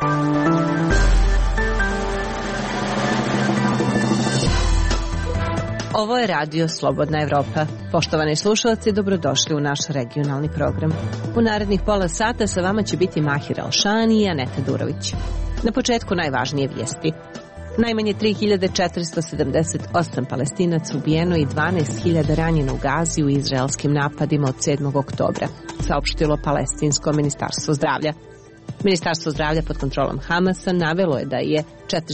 Ovo je radio Slobodna Evropa. Poštovani slušalci, dobrodošli u naš regionalni program. U narednih pola sata sa vama će biti Mahir Alšani i Aneta Durović. Na početku najvažnije vijesti. Najmanje 3478 Palestinaca ubijeno i 12.000 ranjeno u Gazi u izraelskim napadima od 7. oktobra, saopštilo Palestinsko ministarstvo zdravlja. Ministarstvo zdravlja pod kontrolom Hamasa navelo je da je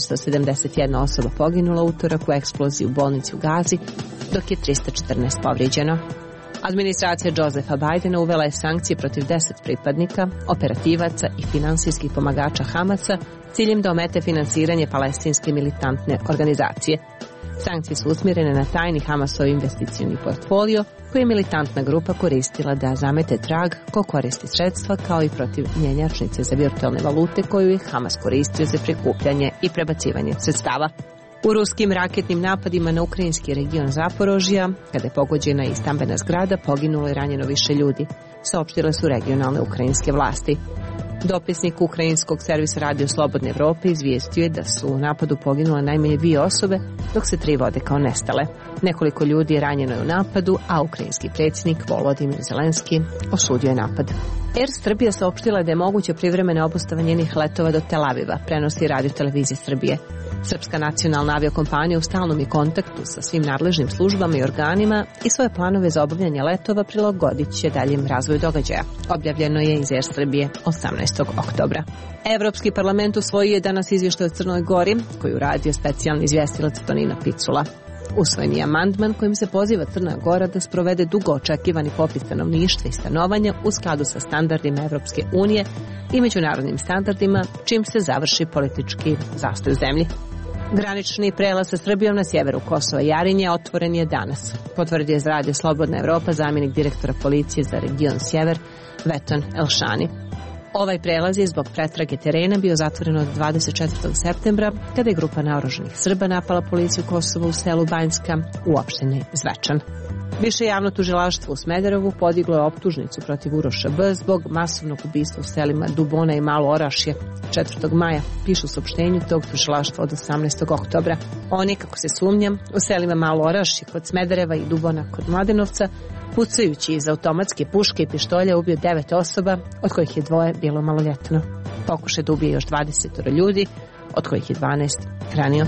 471 osoba poginula utorak u eksploziji u bolnici u Gazi, dok je 314 povrijeđeno. Administracija Josefa Bajdena uvela je sankcije protiv 10 pripadnika, operativaca i finansijskih pomagača Hamasa ciljem da omete finansiranje palestinske militantne organizacije. Sankcije su usmjerene na tajni Hamasov investicioni portfolio koji je militantna grupa koristila da zamete trag ko koristi sredstva, kao i protiv mjenjačnice za virtualne valute koju je Hamas koristio za prikupljanje i prebacivanje sredstava. U ruskim raketnim napadima na ukrajinski region Zaporožja, kada je pogođena i stambena zgrada, poginulo i ranjeno više ljudi, saopštile su regionalne ukrajinske vlasti. Dopisnik ukrajinskog servisa Radio Slobodne Evrope izvijestio je da su u napadu poginule najmanje 2 osobe, dok se 3 vode kao nestale. Nekoliko ljudi je ranjeno u napadu, a ukrajinski predsjednik Volodimir Zelenski osudio je napad. Air Srbija saopštila da je moguće privremena obustava njenih letova do Tel Aviva, prenosi Radio Televizija Srbije. Srpska nacionalna aviokompanija u stalnom je kontaktu sa svim nadležnim službama i organima i svoje planove za obavljanje letova prilagodit će daljem razvoju događaja. Objavljeno je iz Air Srbije 18. oktobra. Evropski parlament usvojio je danas izvještaj o Crnoj Gori, koju radio specijalni izvjestilac Tonino Picula. Usvojen je amandman kojim se poziva Crna Gora da sprovede dugo očekivani popis stanovništva i stanovanja u skladu sa standardima Evropske unije i međunarodnim standardima, čim se završi politički zastoj u zemlji. Granični prelaz sa Srbijom na sjeveru Kosova Jarinje otvoren je danas, potvrdio je za Radio Slobodna Evropa zamjenik direktora policije za region Sjever Veton Elšani. Ovaj prelaz je zbog pretrage terena bio zatvoren od 24. septembra, kada je grupa naoružanih Srba napala policiju Kosova u selu Banjska u opštini Zvečan. Više javno tužilaštvo u Smederevu podiglo je optužnicu protiv Uroša B. zbog masovnog ubistva u selima Dubona i Malo Orašje 4. maja, pišu u saopštenju tog tužilaštva od 18. oktobra. Oni, kako se sumnja, u selima Malo Orašje kod Smedereva i Dubona kod Mladenovca, pucajući iz automatske puške i pištolja ubio 9 osoba, od kojih je 2 bilo maloljetno. Pokušaj da ubije još 20 ljudi, od kojih je 12 ranio.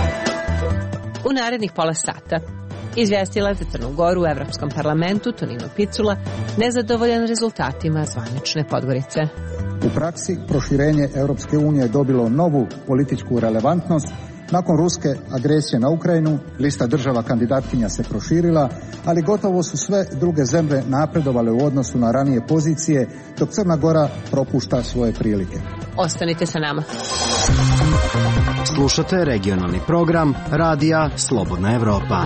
U narednih pola sata izvjestila za Crnu Goru u Evropskom parlamentu Tonino Picula nezadovoljan rezultatima zvanične Podgorice. U praksi proširenje Europske unije je dobilo novu političku relevantnost. Nakon ruske agresije na Ukrajinu, lista država kandidatkinja se proširila, ali gotovo su sve druge zemlje napredovale u odnosu na ranije pozicije, dok Crna Gora propušta svoje prilike. Ostanite sa nama. Slušate regionalni program Radija Slobodna Evropa.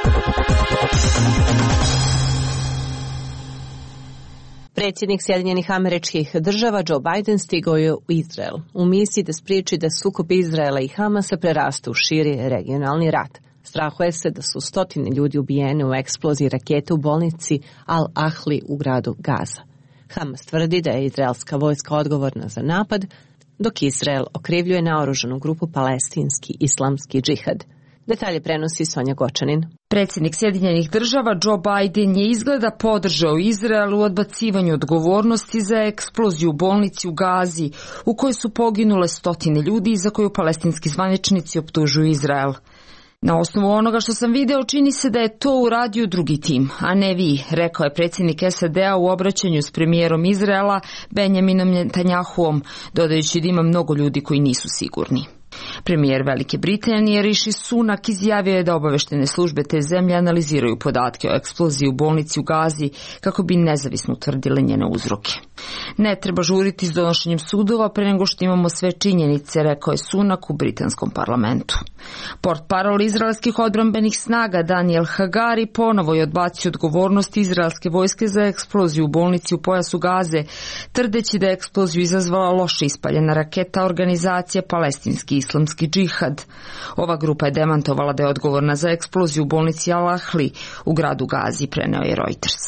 Predsjednik Sjedinjenih Američkih Država Joe Biden stigao je u Izrael u misiji da spriječi da sukob Izraela i Hamasa preraste u širi regionalni rat. Strahuje se da su 100 ljudi ubijene u eksploziji rakete u bolnici Al-Ahli u gradu Gaza. Hamas tvrdi da je izraelska vojska odgovorna za napad, dok Izrael okrivljuje naoružanu grupu Palestinski islamski džihad. Detalje prenosi Sonja Gočanin. Predsjednik Sjedinjenih Država Joe Biden je izgleda podržao Izrael u odbacivanju odgovornosti za eksploziju u bolnici u Gazi, u kojoj su poginule 100 ljudi i za koju palestinski zvaničnici optužuju Izrael. Na osnovu onoga što sam video, čini se da je to uradio drugi tim, a ne vi, rekao je predsjednik SAD-a u obraćanju s premijerom Izraela Benjaminom Netanjahuom, dodajući da ima mnogo ljudi koji nisu sigurni. Premijer Velike Britanije Rishi Sunak izjavio je da obaveštene službe te zemlje analiziraju podatke o eksploziji u bolnici u Gazi kako bi nezavisno utvrdile njene uzroke. Ne treba žuriti s donošenjem sudova pre nego što imamo sve činjenice, rekao je Sunak u britanskom parlamentu. Portparol izraelskih odbrambenih snaga Daniel Hagari ponovo je odbacio odgovornost izraelske vojske za eksploziju u bolnici u pojasu Gaze, tvrdeći da je eksploziju izazvala loše ispaljena raketa organizacije Palestinski islamski džihad. Ova grupa je demantovala da je odgovorna za eksploziju u bolnici Al-Ahli u gradu Gazi, preneo je Reuters.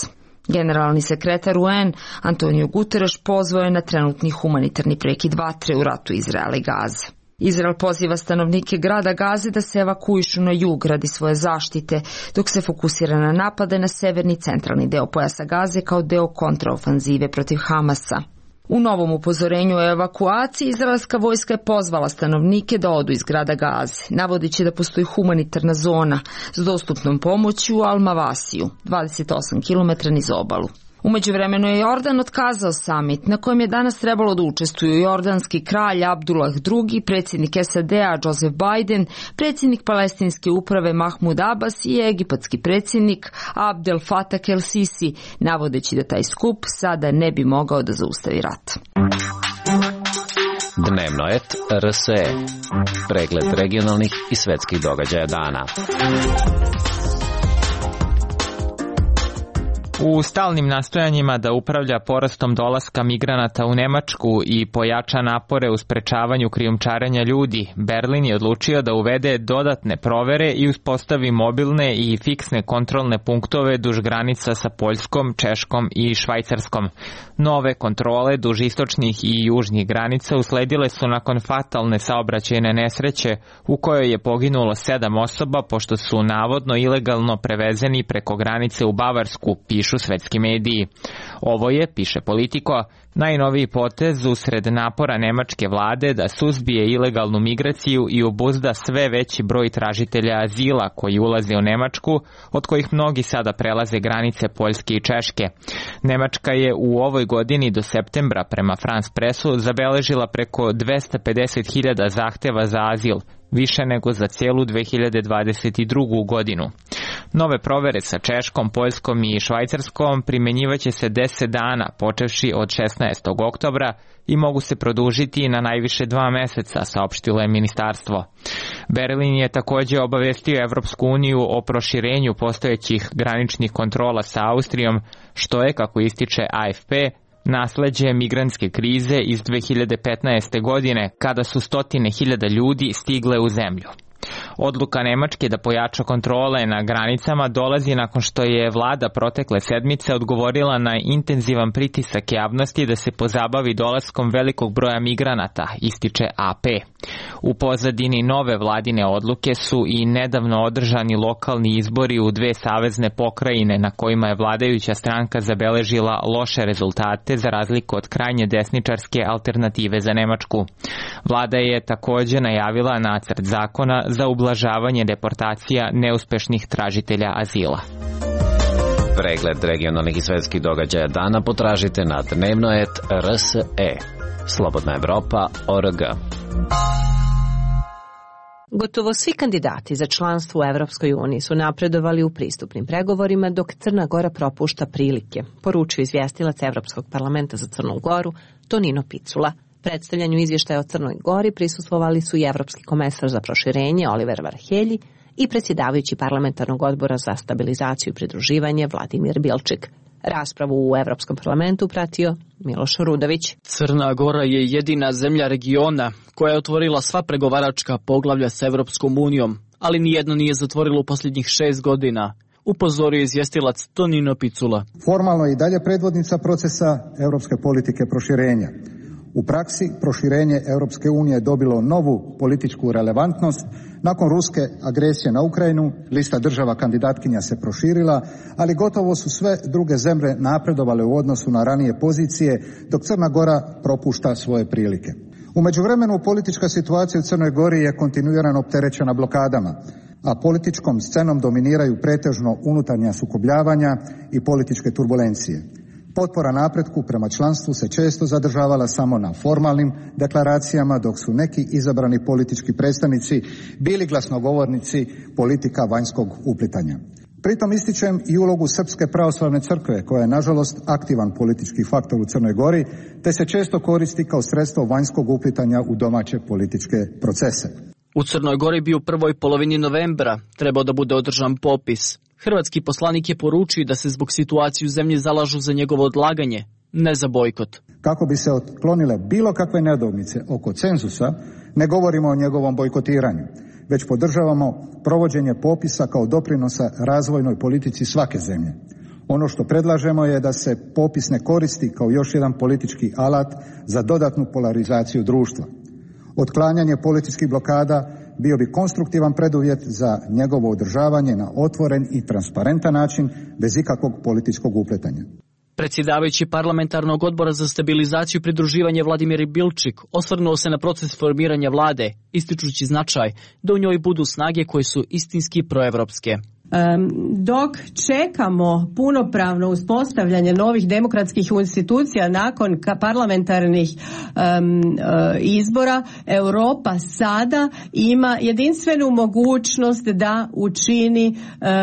Generalni sekretar UN Antonio Guterres pozvao je na trenutni humanitarni prekid vatre u ratu Izraela i Gaze. Izrael poziva stanovnike grada Gaze da se evakuišu na jug radi svoje zaštite, dok se fokusira na napade na severni centralni deo pojasa Gaze kao deo kontraofanzive protiv Hamasa. U novom upozorenju o evakuaciji izraelska vojska je pozvala stanovnike da odu iz grada Gaze, navodeći da postoji humanitarna zona s dostupnom pomoći u Al-Mavasiju, 28 km niz obalu. U međuvremenu je Jordan otkazao samit na kojem je danas trebalo da učestvuju jordanski kralj Abdullah II, predsjednik SAD-a Joseph Biden, predsjednik palestinske uprave Mahmud Abbas i egipatski predsjednik Abdel Fattah el-Sisi, navodeći da taj skup sada ne bi mogao da zaustavi rat. Dnevnoet RSE. Pregled regionalnih i svetskih događaja dana. U stalnim nastojanjima da upravlja porastom dolaska migranata u Nemačku i pojača napore u sprečavanju krijumčarenja ljudi, Berlin je odlučio da uvede dodatne provere i uspostavi mobilne i fiksne kontrolne punktove duž granica sa Poljskom, Češkom i Švajcarskom. Nove kontrole duž istočnih i južnih granica usledile su nakon fatalne saobraćajne nesreće u kojoj je poginulo 7 osoba pošto su navodno ilegalno prevezeni preko granice u Bavarsku, pišu svetski mediji. Ovo je, piše Politico, najnoviji potez usred napora nemačke vlade da suzbije ilegalnu migraciju i obuzda sve veći broj tražitelja azila koji ulaze u Nemačku, od kojih mnogi sada prelaze granice Poljske i Češke. Nemačka je u ovoj godini do septembra prema France Pressu zabeležila preko 250.000 zahteva za azil, više nego za cijelu 2022. godinu. Nove provere sa Češkom, Poljskom i Švajcarskom primjenjivaće se 10 dana, počevši od 16. oktobra i mogu se produžiti na najviše 2 meseca, saopštilo je ministarstvo. Berlin je također obavestio Evropsku uniju o proširenju postojećih graničnih kontrola sa Austrijom, što je, kako ističe AFP, nasleđe migrantske krize iz 2015. godine, kada su 100.000 ljudi stigle u zemlju. Odluka Nemačke da pojača kontrole na granicama dolazi nakon što je vlada protekle sedmice odgovorila na intenzivan pritisak javnosti da se pozabavi dolaskom velikog broja migranata, ističe AP. U pozadini nove vladine odluke su i nedavno održani lokalni izbori u 2 savezne pokrajine na kojima je vladajuća stranka zabeležila loše rezultate za razliku od krajnje desničarske alternative za Nemačku. Vlada je također najavila nacrt zakona za ublažavanje deportacija neuspešnih tražitelja azila. Pregled regionalnih i svetskih događaja dana potražite na Dnevnoet RSE. Slobodna Evropa.org. Gotovo svi kandidati za članstvo u Evropskoj uniji su napredovali u pristupnim pregovorima, dok Crna Gora propušta prilike, poručio izvjestilac Evropskog parlamenta za Crnu Goru Tonino Picula. Predstavljanju izvještaja o Crnoj Gori prisustvovali su i Evropski komesar za proširenje Oliver Varhelji i predsjedavajući parlamentarnog odbora za stabilizaciju i pridruživanje Vladimir Bilčik. Raspravu u Evropskom parlamentu pratio Miloš Rudović. Crna Gora je jedina zemlja regiona koja je otvorila sva pregovaračka poglavlja s Evropskom unijom, ali nijedno nije zatvorilo u posljednjih 6 godina, upozorio je izvjestilac Tonino Picula. Formalno je i dalje predvodnica procesa europske politike proširenja. U praksi proširenje Europske unije je dobilo novu političku relevantnost. Nakon ruske agresije na Ukrajinu, lista država kandidatkinja se proširila, ali gotovo su sve druge zemlje napredovale u odnosu na ranije pozicije, dok Crna Gora propušta svoje prilike. U međuvremenu politička situacija u Crnoj Gori je kontinuirano opterećena blokadama, a političkom scenom dominiraju pretežno unutarnja sukobljavanja i političke turbulencije. Potpora napretku prema članstvu se često zadržavala samo na formalnim deklaracijama, dok su neki izabrani politički predstavnici bili glasnogovornici politika vanjskog uplitanja. Pritom ističem i ulogu Srpske pravoslavne crkve, koja je nažalost aktivan politički faktor u Crnoj Gori, te se često koristi kao sredstvo vanjskog uplitanja u domaće političke procese. U Crnoj Gori bi u prvoj polovini novembra trebao da bude održan popis. Hrvatski poslanik je poručio da se zbog situacije u zemlji zalažu za njegovo odlaganje, ne za bojkot. Kako bi se otklonile bilo kakve nedoumice oko cenzusa, ne govorimo o njegovom bojkotiranju, već podržavamo provođenje popisa kao doprinosa razvojnoj politici svake zemlje. Ono što predlažemo je da se popis ne koristi kao još jedan politički alat za dodatnu polarizaciju društva. Otklanjanje političkih blokada bio bi konstruktivan preduvjet za njegovo održavanje na otvoren i transparentan način bez ikakvog političkog upletanja. Predsjedavajući parlamentarnog odbora za stabilizaciju i pridruživanje Vladimir Bilčik osvrnuo se na proces formiranja vlade, ističući značaj da u njoj budu snage koje su istinski proevropske. Dok čekamo punopravno uspostavljanje novih demokratskih institucija nakon parlamentarnih izbora, Europa sada ima jedinstvenu mogućnost da učini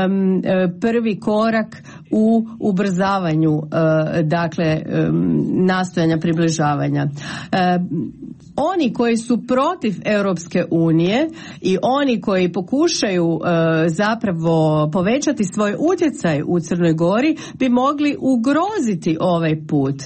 prvi korak u ubrzavanju nastojanja približavanja. Oni koji su protiv Europske unije i oni koji pokušaju zapravo povećati svoj utjecaj u Crnoj Gori bi mogli ugroziti ovaj put.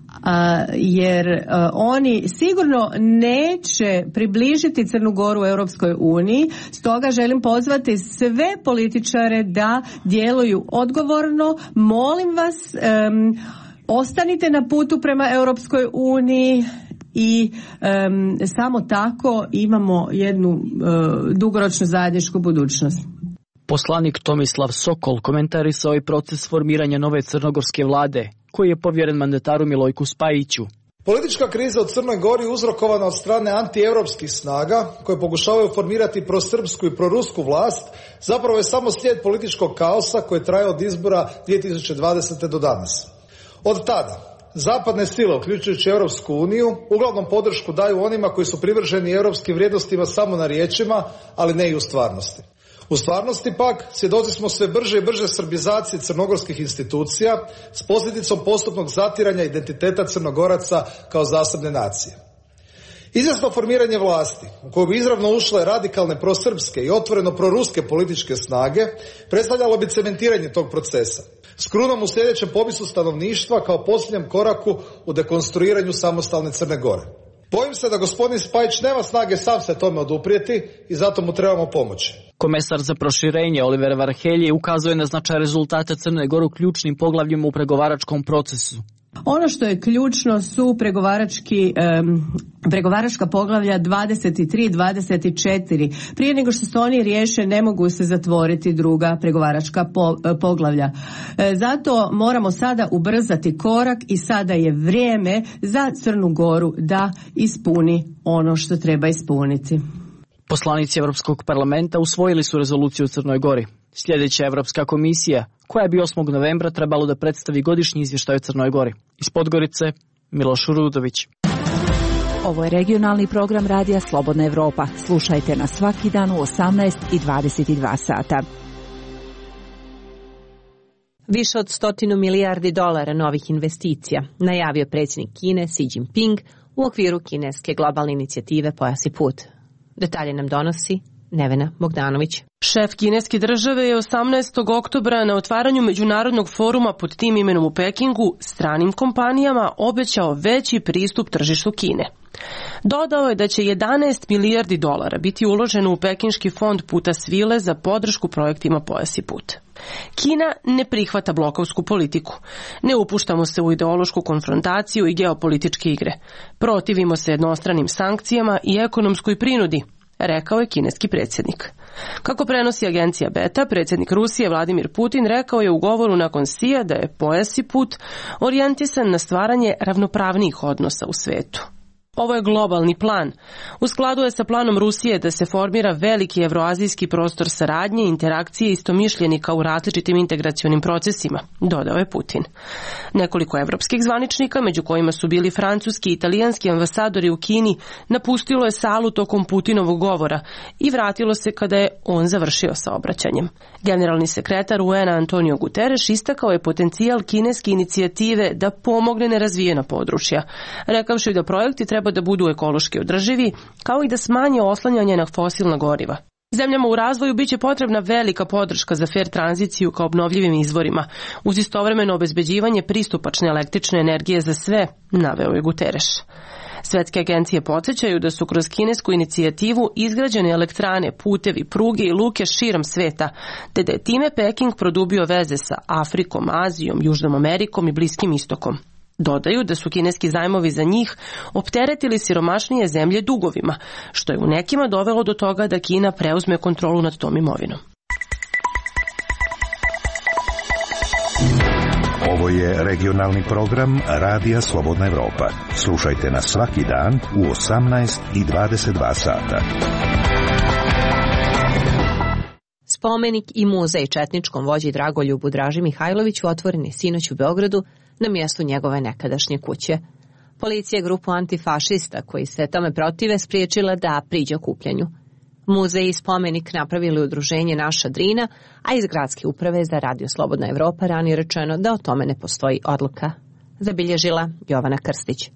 Jer oni sigurno neće približiti Crnu Goru u Europskoj uniji, stoga želim pozvati sve političare da djeluju odgovorno. Molim vas, ostanite na putu prema Europskoj uniji i samo tako imamo jednu dugoročnu zajedničku budućnost. Poslanik Tomislav Sokol komentarisao je proces formiranja nove crnogorske vlade, koji je povjeren mandataru Milojku Spajiću. Politička kriza u Crnoj Gori uzrokovana od strane antievropskih snaga koje pokušavaju formirati prosrpsku i prorusku vlast zapravo je samo slijed političkog kaosa koji traje od izbora 2020. do danas. Od tada zapadne sile, uključujući Europsku uniju, uglavnom podršku daju onima koji su privrženi europskim vrijednostima samo na riječima, ali ne i u stvarnosti. U stvarnosti pak svjedoci smo sve brže i brže srbizacije crnogorskih institucija s posljedicom postupnog zatiranja identiteta Crnogoraca kao zasebne nacije. Izvjesno formiranje vlasti u koju bi izravno ušle radikalne prosrpske i otvoreno proruske političke snage predstavljalo bi cementiranje tog procesa s krunom u sljedećem popisu stanovništva kao posljednjem koraku u dekonstruiranju samostalne Crne Gore. Bojim se da gospodin Spajić nema snage sam se tome oduprijeti i zato mu trebamo pomoći. Komesar za proširenje Oliver Varhelji ukazuje na značaj rezultata Crne Gore u ključnim poglavljima u pregovaračkom procesu. Ono što je ključno su pregovaračka poglavlja 23, 24. Prije nego što se oni riješe, ne mogu se zatvoriti druga pregovaračka poglavlja. Zato moramo sada ubrzati korak i sada je vrijeme za Crnu Goru da ispuni ono što treba ispuniti. Poslanici Europskog parlamenta usvojili su rezoluciju u Crnoj Gori. Sljedeća Europska komisija, koja bi 8. novembra trebalo da predstavi godišnji izvještaj o Crnoj Gori. Iz Podgorice, Miloš Rudović. Ovo je regionalni program Radija Slobodna Evropa. Slušajte nas svaki dan u 18 i 22 sata. Više od 100 milijardi dolara novih investicija najavio predsjednik Kine Xi Jinping u okviru kineske globalne inicijative Pojas i put. Detalje nam donosi Nevena Bogdanović. Šef kineske države je 18. oktobra na otvaranju međunarodnog foruma pod tim imenom u Pekingu stranim kompanijama obećao veći pristup tržištu Kine. Dodao je da će 11 milijardi dolara biti uloženo u pekinški fond Puta svile za podršku projektima Pojas i put. Kina ne prihvata blokovsku politiku. Ne upuštamo se u ideološku konfrontaciju i geopolitičke igre. Protivimo se jednostranim sankcijama i ekonomskoj prinudi, rekao je kineski predsjednik. Kako prenosi agencija Beta, predsjednik Rusije Vladimir Putin rekao je u govoru nakon Xija da je Pojas i put orijentisan na stvaranje ravnopravnijih odnosa u svetu. Ovo je globalni plan. U skladu je sa planom Rusije da se formira veliki evroazijski prostor saradnje i interakcije istomišljenika u različitim integracionim procesima, dodao je Putin. Nekoliko evropskih zvaničnika, među kojima su bili francuski i italijanski ambasadori u Kini, napustilo je salu tokom Putinovog govora i vratilo se kada je on završio sa obraćanjem. Generalni sekretar UN Antonio Guterres istakao je potencijal kineske inicijative da pomogne nerazvijena područja, rekavši da projekti treba da budu ekološki održivi, kao i da smanje oslanjanje na fosilna goriva. Zemljama u razvoju biće potrebna velika podrška za fair tranziciju ka obnovljivim izvorima, uz istovremeno obezbeđivanje pristupačne električne energije za sve, naveo je Guterres. Svetske agencije podsjećaju da su kroz kinesku inicijativu izgrađene elektrane, putevi, pruge i luke širom sveta, te da je time Peking produbio veze sa Afrikom, Azijom, Južnom Amerikom i Bliskim istokom. Dodaju da su kineski zajmovi za njih opteretili siromašnije zemlje dugovima, što je u nekima dovelo do toga da Kina preuzme kontrolu nad tom imovinom. Ovo je regionalni program Radija Slobodna Evropa. Slušajte nas svaki dan u 18 i 22 sata. Spomenik i muzej četničkom vođi Dragoljubu Draži Mihajloviću otvoren je sinoć u Beogradu na mjestu njegove nekadašnje kuće. Policija je grupu antifašista koji se tome protive spriječila da priđe okupljanju. Muzej i spomenik napravili udruženje Naša Drina, a iz gradske uprave za Radio Slobodna Evropa ranije rečeno da o tome ne postoji odluka. Zabilježila Jovana Krstić.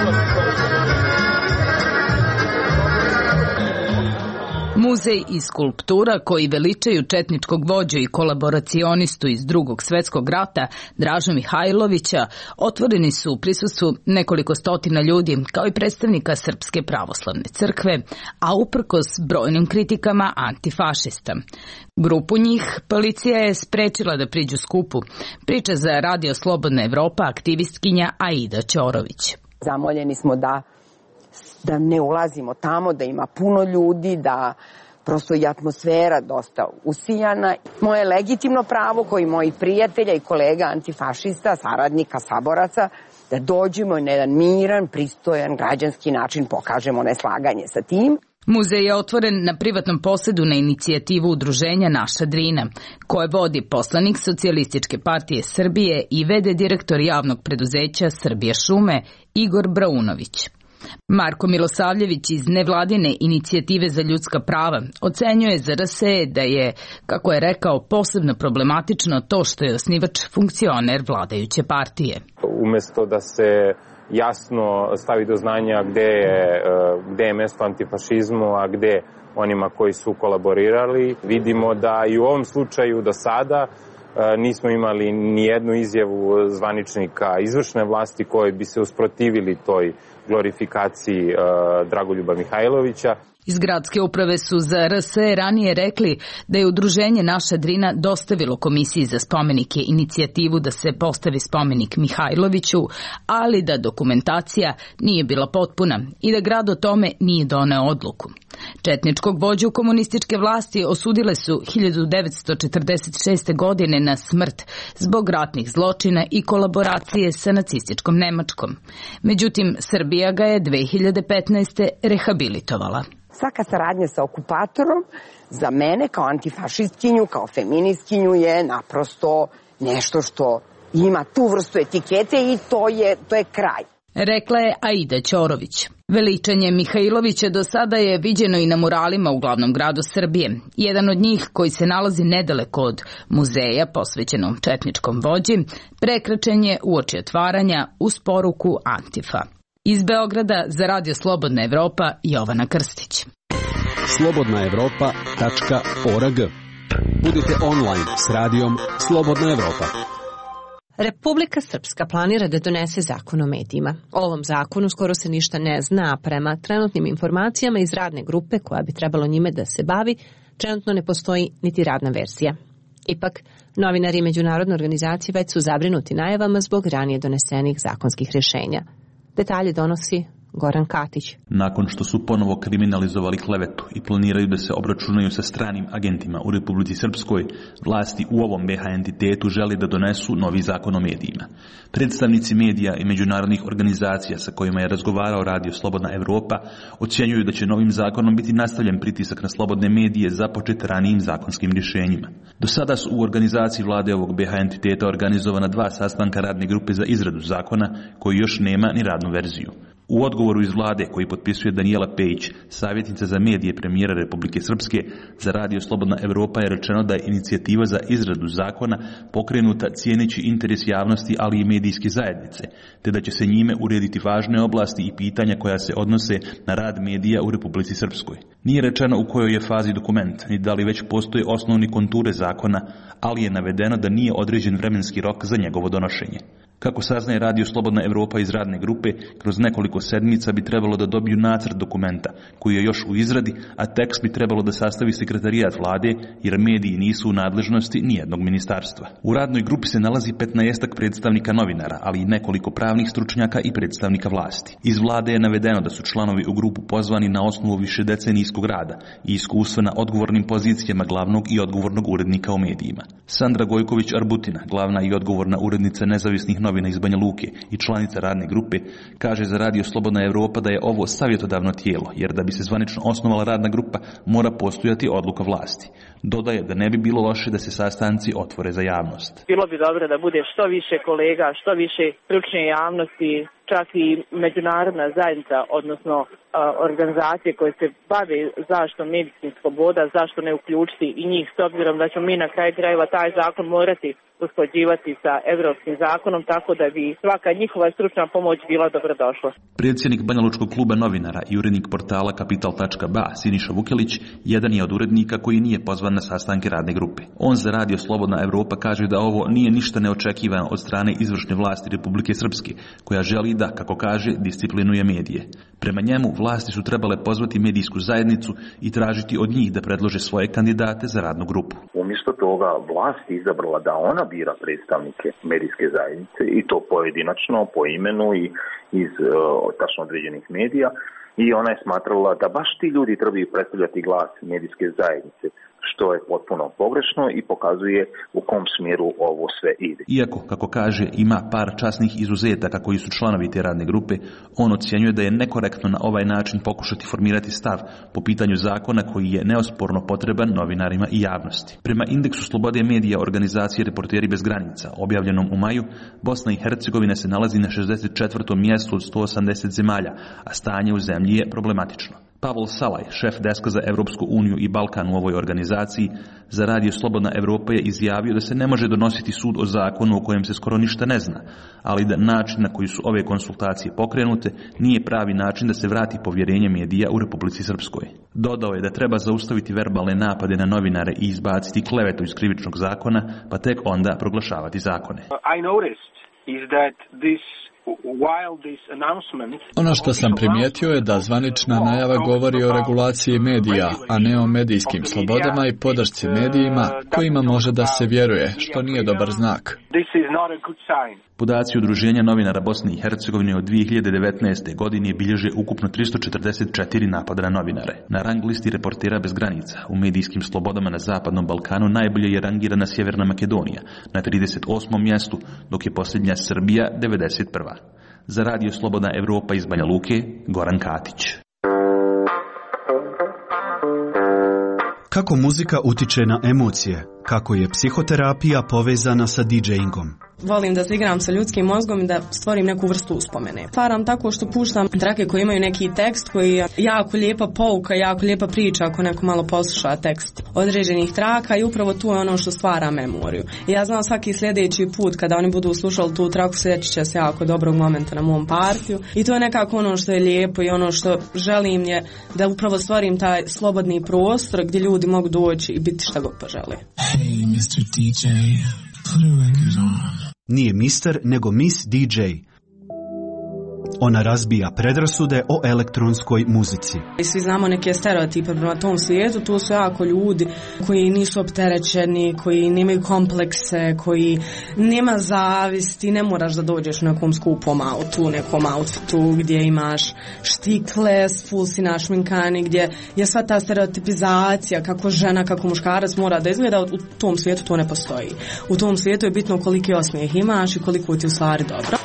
Muzej i skulptura koji veličaju četničkog vođu i kolaboracionistu iz Drugog svjetskog rata Draža Mihajlovića otvoreni su u prisustvu nekoliko stotina ljudi kao i predstavnika Srpske pravoslavne crkve, a uprkos brojnim kritikama antifašista. Grupu njih policija je sprečila da priđu skupu, priča za Radio Slobodna Evropa aktivistkinja Aida Ćorović. Zamoljeni smo da ne ulazimo tamo, da ima puno ljudi, da prosto i atmosfera dosta usijana. Moje legitimno pravo, koji moji prijatelja i kolega antifašista, saradnika, saboraca, da dođemo na jedan miran, pristojan, građanski način pokažemo neslaganje sa tim. Muzej je otvoren na privatnom posedu na inicijativu udruženja Naša Drina, koje vodi poslanik Socijalističke partije Srbije i vede direktor javnog preduzeća Srbije šume Igor Braunović. Marko Milosavljević iz nevladine inicijative za ljudska prava ocenjuje za RSE da je, kako je rekao, posebno problematično to što je osnivač funkcioner vladajuće partije. Umesto da se jasno stavi do znanja gde je mesto antifašizmu, a gde onima koji su kolaborirali, vidimo da i u ovom slučaju do sada nismo imali ni jednu izjavu zvaničnika izvršne vlasti koji bi se usprotivili toj glorifikaciji Dragoljuba Mihajlovića. Iz gradske uprave su za RSE ranije rekli da je udruženje Naša Drina dostavilo Komisiji za spomenike inicijativu da se postavi spomenik Mihajloviću, ali da dokumentacija nije bila potpuna i da grad o tome nije doneo odluku. Četničkog vođu komunističke vlasti osudile su 1946. godine na smrt zbog ratnih zločina i kolaboracije sa nacističkom Nemačkom. Međutim, Srbija ga je 2015. rehabilitovala. Svaka saradnja sa okupatorom za mene kao antifašistkinju, kao feministkinju je naprosto nešto što ima tu vrstu etikete i to je kraj. Rekla je Aida Ćorović. Veličanje Mihajlovića do sada je viđeno i na muralima u glavnom gradu Srbije. Jedan od njih, koji se nalazi nedaleko od muzeja posvećenom četničkom vođi, prekračen je uoči otvaranja uz poruku Antifa. Iz Beograda za Radio Slobodna Evropa, Jovana Krstić. slobodnaevropa.org. Budite online s radijom Slobodna Evropa. Republika Srpska planira da donese zakon o medijima. O ovom zakonu skoro se ništa ne zna, a prema trenutnim informacijama iz radne grupe koja bi trebalo njime da se bavi, trenutno ne postoji niti radna verzija. Ipak, novinari i međunarodne organizacije već su zabrinuti najavama zbog ranije donesenih zakonskih rješenja. Detalje donosi Goran Katić. Nakon što su ponovo kriminalizovali klevetu i planiraju da se obračunaju sa stranim agentima u Republici Srpskoj, vlasti u ovom BH entitetu želi da donesu novi zakon o medijima. Predstavnici medija i međunarodnih organizacija sa kojima je razgovarao Radio Slobodna Evropa ocjenjuju da će novim zakonom biti nastavljen pritisak na slobodne medije započet ranijim zakonskim rješenjima. Do sada su u organizaciji vlade ovog BH entiteta organizovana 2 sastanka radne grupe za izradu zakona koji još nema ni radnu verziju. U odgovoru iz vlade koji potpisuje Danijela Pejić, savjetnica za medije premijera Republike Srpske, za Radio Slobodna Evropa je rečeno da je inicijativa za izradu zakona pokrenuta cijeneći interes javnosti, ali i medijske zajednice, te da će se njime urediti važne oblasti i pitanja koja se odnose na rad medija u Republici Srpskoj. Nije rečeno u kojoj je fazi dokument, ni da li već postoje osnovni konture zakona, ali je navedeno da nije određen vremenski rok za njegovo donošenje. Kako saznaje Radio Slobodna Evropa iz radne grupe, kroz nekoliko sedmica bi trebalo da dobiju nacrt dokumenta, koji je još u izradi, a tekst bi trebalo da sastavi sekretarijat vlade, jer mediji nisu u nadležnosti nijednog ministarstva. U radnoj grupi se nalazi 15 predstavnika novinara, ali i nekoliko pravnih stručnjaka i predstavnika vlasti. Iz vlade je navedeno da su članovi u grupu pozvani na osnovu višedecenijskog rada i iskustva na odgovornim pozicijama glavnog i odgovornog urednika u medijima. Sandra Gojković-Arbutina, glavna i odgovorna urednica nezavisnih novina iz Banja Luke i članica radne grupe, kaže za Radio Slobodna Evropa da je ovo savjetodavno tijelo, jer da bi se zvanično osnovala radna grupa mora postojati odluka vlasti. Dodaje da ne bi bilo loše da se sastanci otvore za javnost. Bilo bi dobro da bude što više kolega, što više stručne javnosti, čak i međunarodna zajednica, odnosno organizacije koje se bave zaštitom medijskih sloboda, zašto ne uključiti i njih, s obzirom da ćemo mi na kraju krajeva taj zakon morati usklađivati sa evropskim zakonom, tako da bi svaka njihova stručna pomoć bila dobrodošla. Predsjednik Banjalučkog kluba novinara i urednik portala Kapital.ba Siniša Vukelić jedan je od urednika koji nije pozvan na sastanke radne grupe. On za Radio Slobodna Evropa kaže da ovo nije ništa neočekivano od strane izvršne vlasti Republike Srpske, koja želi da, kako kaže, disciplinuje medije. Prema njemu, vlasti su trebale pozvati medijsku zajednicu i tražiti od njih da predlože svoje kandidate za radnu grupu. Umjesto toga vlast izabrala da ona bira predstavnike medijske zajednice i to pojedinačno, po imenu i iz tačno određenih medija, i ona je smatrala da baš ti ljudi trebaju predstavljati glas medijske zajednice, što je potpuno pogrešno i pokazuje u kom smjeru ovo sve ide. Iako, kako kaže, ima par časnih izuzetaka koji su članovi te radne grupe, on ocjenjuje da je nekorektno na ovaj način pokušati formirati stav po pitanju zakona koji je neosporno potreban novinarima i javnosti. Prema indeksu slobode medija organizacije Reporteri bez granica, objavljenom u maju, Bosna i Hercegovina se nalazi na 64. mjestu od 180 zemalja, a stanje u zemlji je problematično. Pavol Salaj, šef deska za Evropsku uniju i Balkan u ovoj organizaciji, za Radio Slobodna Evropa je izjavio da se ne može donositi sud o zakonu o kojem se skoro ništa ne zna, ali da način na koji su ove konsultacije pokrenute nije pravi način da se vrati povjerenje medija u Republici Srpskoj. Dodao je da treba zaustaviti verbalne napade na novinare i izbaciti klevetu iz krivičnog zakona, pa tek onda proglašavati zakone. I noticed is that this Ono što sam primijetio je da zvanična najava govori o regulaciji medija, a ne o medijskim slobodama i podršci medijima kojima može da se vjeruje, što nije dobar znak. Podaci Udruženja novinara Bosne i Hercegovine od 2019. godine bilježe ukupno 344 napada na novinare. Na rang listi Reportera bez granica u medijskim slobodama na Zapadnom Balkanu najbolje je rangirana Sjeverna Makedonija na 38. mjestu, dok je posljednja Srbija 91. Za Radio Slobodna Evropa iz Banja Luke, Goran Katić. Kako muzika utiče na emocije? Kako je psihoterapija povezana sa DJ-ingom? Volim da se igram sa ljudskim mozgom i da stvorim neku vrstu uspomene. Stvaram tako što puštam trake koje imaju neki tekst koji je jako lijepa pouka, jako lijepa priča ako neko malo posluša tekst određenih traka i upravo tu je ono što stvara memoriju. I ja znam svaki sljedeći put kada oni budu slušali tu traku sjećat će se jako dobrog momenta na mom partiju i to je nekako ono što je lijepo i ono što želim je da upravo stvorim taj slobodni prostor gdje ljudi mogu doći i biti šta god požele. Hey, Mr. DJ, put a record on. Nije mister, nego Miss DJ. Ona razbija predrasude o elektronskoj muzici. I svi znamo neke stereotipe prema tom svijetu, tu su jako ljudi koji nisu opterećeni, koji nemaju komplekse, koji nema zavisti, ne moraš da dođeš u nekom skupom autu, nekom outfitu gdje imaš štikle, full si našminkani, gdje je sva ta stereotipizacija kako žena, kako muškarac mora da izgleda, u tom svijetu to ne postoji. U tom svijetu je bitno koliki osmijeh imaš i koliko ti u stvari dobro.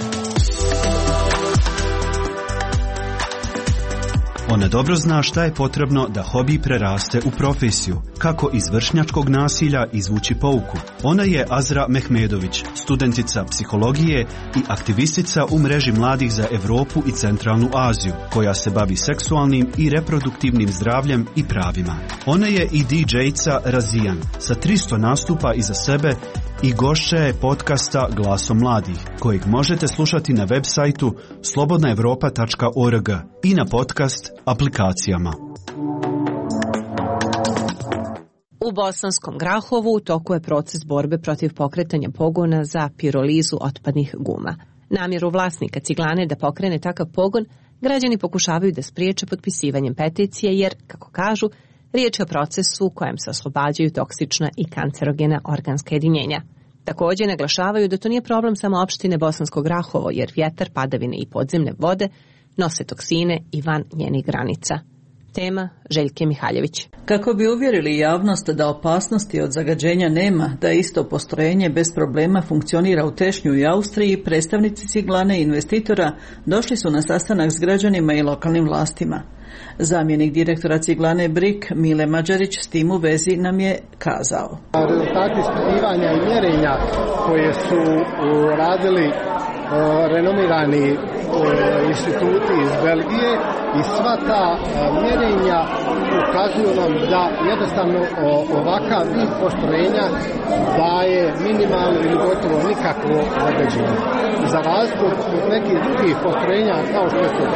Ona dobro zna šta je potrebno da hobi preraste u profesiju, kako iz vršnjačkog nasilja izvući pouku. Ona je Azra Mehmedović, studentica psihologije i aktivistica u mreži mladih za Europu i Centralnu Aziju, koja se bavi seksualnim i reproduktivnim zdravljem i pravima. Ona je i DJ-ica Razijan, sa 300 nastupa iza sebe i gošća je podcasta Glasom mladih, kojeg možete slušati na web sajtu slobodnaevropa.org i na podcast aplikacijama. U Bosanskom Grahovu u toku je proces borbe protiv pokretanja pogona za pirolizu otpadnih guma. Namjeru vlasnika ciglane da pokrene takav pogon, građani pokušavaju da spriječe potpisivanjem peticije jer, kako kažu, riječ je o procesu u kojem se oslobađaju toksična i kancerogena organska jedinjenja. Također naglašavaju da to nije problem samo opštine Bosansko Grahovo, jer vjetar, padavine i podzemne vode nose toksine i van njenih granica. Tema Željke Mihaljević. Kako bi uvjerili javnost da opasnosti od zagađenja nema, da isto postrojenje bez problema funkcionira u Tešnju i Austriji, predstavnici ciglane i investitora došli su na sastanak s građanima i lokalnim vlastima. Zamjenik direktora ciglane BRIK Mile Mađarić s tim u vezi nam je kazao. Rezultati ispitivanja i mjerenja koje su radili renomirani instituti iz Belgije i sva ta mjerenja ukazuju nam da jednostavno ovakav vid postrojenja daje minimalno ili gotovo nikakvo zagađenje. Za razliku od nekih drugih postrojenja kao što su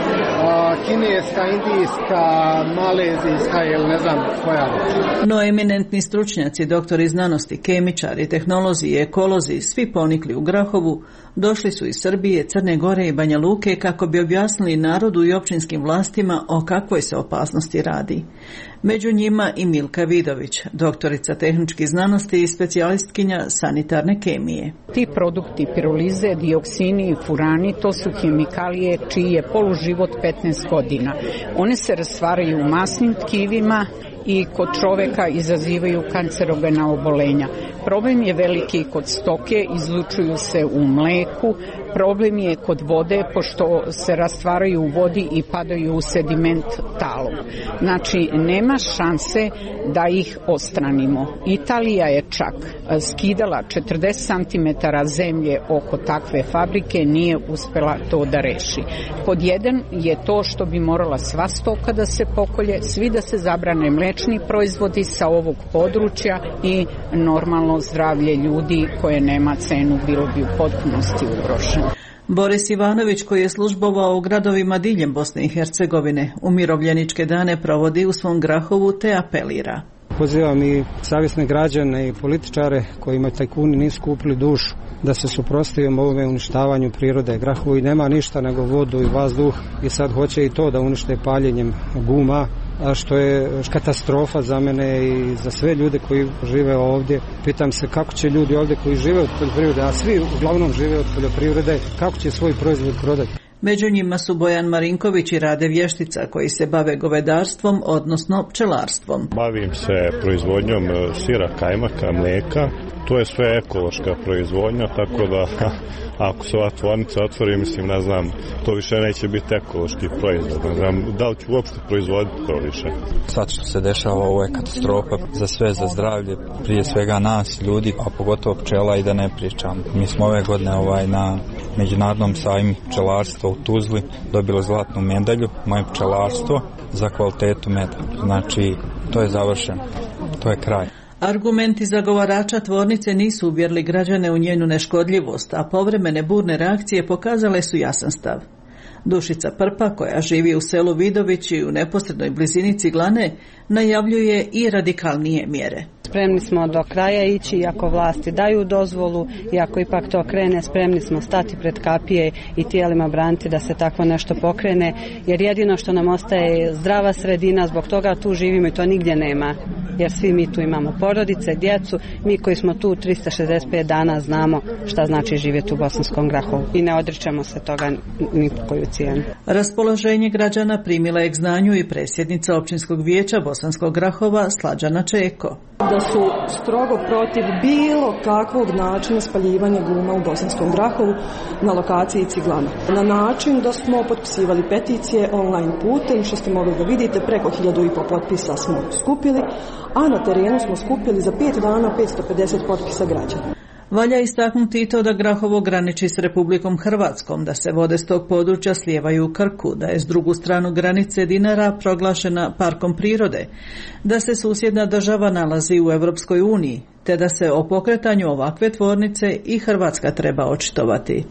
kineska, indijska, malezijska ili ne znam koja. No eminentni stručnjaci, doktori znanosti, kemičari, tehnolozi i ekolozi, svi ponikli u Grahovu, došli su iz Srbije, Crne Gore i Banja Luke kako bi objasnili narodu i općinskim vlastima o kakvoj se opasnosti radi. Među njima i Milka Vidović, doktorica tehničkih znanosti i specijalistkinja sanitarne kemije. Ti produkti pirolize, dioksini i furani, to su hemikalije čiji je poluživot 15 godina. One se rastvaraju u masnim tkivima i kod čoveka izazivaju kancerogena obolenja. Problem je veliki kod stoke, izlučuju se u mleku. Problem je kod vode, pošto se rastvaraju u vodi i padaju u sediment talog. Znači, nema šanse da ih odstranimo. Italija je čak skidala 40 cm zemlje oko takve fabrike, nije uspjela to da reši. Pod jedan je to što bi morala sva stoka da se pokolje, svi da se zabrane mlečni proizvodi sa ovog područja i normalno zdravlje ljudi koje nema cenu bilo bi u potpunosti ugroženo. Boris Ivanović, koji je službovao u gradovima diljem Bosne i Hercegovine, umirovljeničke dane provodi u svom Grahovu te apelira. Pozivam i savjesne građane i političare kojima tajkuni nisu kupili dušu da se suprotstavimo ovome uništavanju prirode. Grahovu nema ništa nego vodu i vazduh i sad hoće i to da unište paljenjem guma, a što je katastrofa za mene i za sve ljude koji žive ovdje. Pitam se kako će ljudi ovdje koji žive od poljoprivrede, a svi uglavnom žive od poljoprivrede, kako će svoj proizvod prodati. Među njima su Bojan Marinković i Rade Vještica koji se bave govedarstvom, odnosno pčelarstvom. Bavim se proizvodnjom sira, kajmaka, mlijeka. To je sve ekološka proizvodnja, tako da ako se ova tvornica otvori, mislim, ne znam, to više neće biti ekološki proizvod. Ne znam, da li ću uopšte proizvoditi to više. Sad što se dešava, ovo je katastrofa za sve, za zdravlje, prije svega nas, ljudi, a pogotovo pčela i da ne pričam. Mi smo ove godine na Međunarodnom sajmu pčelarstva u Tuzli dobilo zlatnu medalju, moje pčelarstvo, za kvalitetu meda. Znači, to je završeno, to je kraj. Argumenti zagovarača tvornice nisu uvjerili građane u njenu neškodljivost, a povremene burne reakcije pokazale su jasan stav. Dušica Prpa, koja živi u selu Vidović i u neposrednoj blizini ciglane, najavljuje i radikalnije mjere. Spremni smo do kraja ići i ako vlasti daju dozvolu i ako ipak to krene, spremni smo stati pred kapije i tijelima braniti da se takvo nešto pokrene, jer jedino što nam ostaje je zdrava sredina, zbog toga tu živimo i to nigdje nema, jer svi mi tu imamo porodice, djecu, mi koji smo tu 365 dana znamo šta znači živjeti u Bosanskom Grahovu i ne odričemo se toga ni po koju cijenu. Raspoloženje građana primila je k znanju i predsjednica općinskog vijeća Bosanskog Grahova Slađana Čeko. Da su strogo protiv bilo kakvog načina spaljivanja guma u Bosanskom Grahovu na lokaciji Ciglana. Na način da smo potpisivali peticije online putem, što ste mogli da vidite, preko 1500 potpisa smo skupili, a na terenu smo skupili za 5 dana 550 potpisa građana. Valja istaknuti i to da Grahovo graniči s Republikom Hrvatskom, da se vode s tog područja slijevaju u Krku, da je s drugu stranu granice Dinara proglašena parkom prirode, da se susjedna država nalazi u Europskoj uniji, te da se o pokretanju ovakve tvornice i Hrvatska treba očitovati.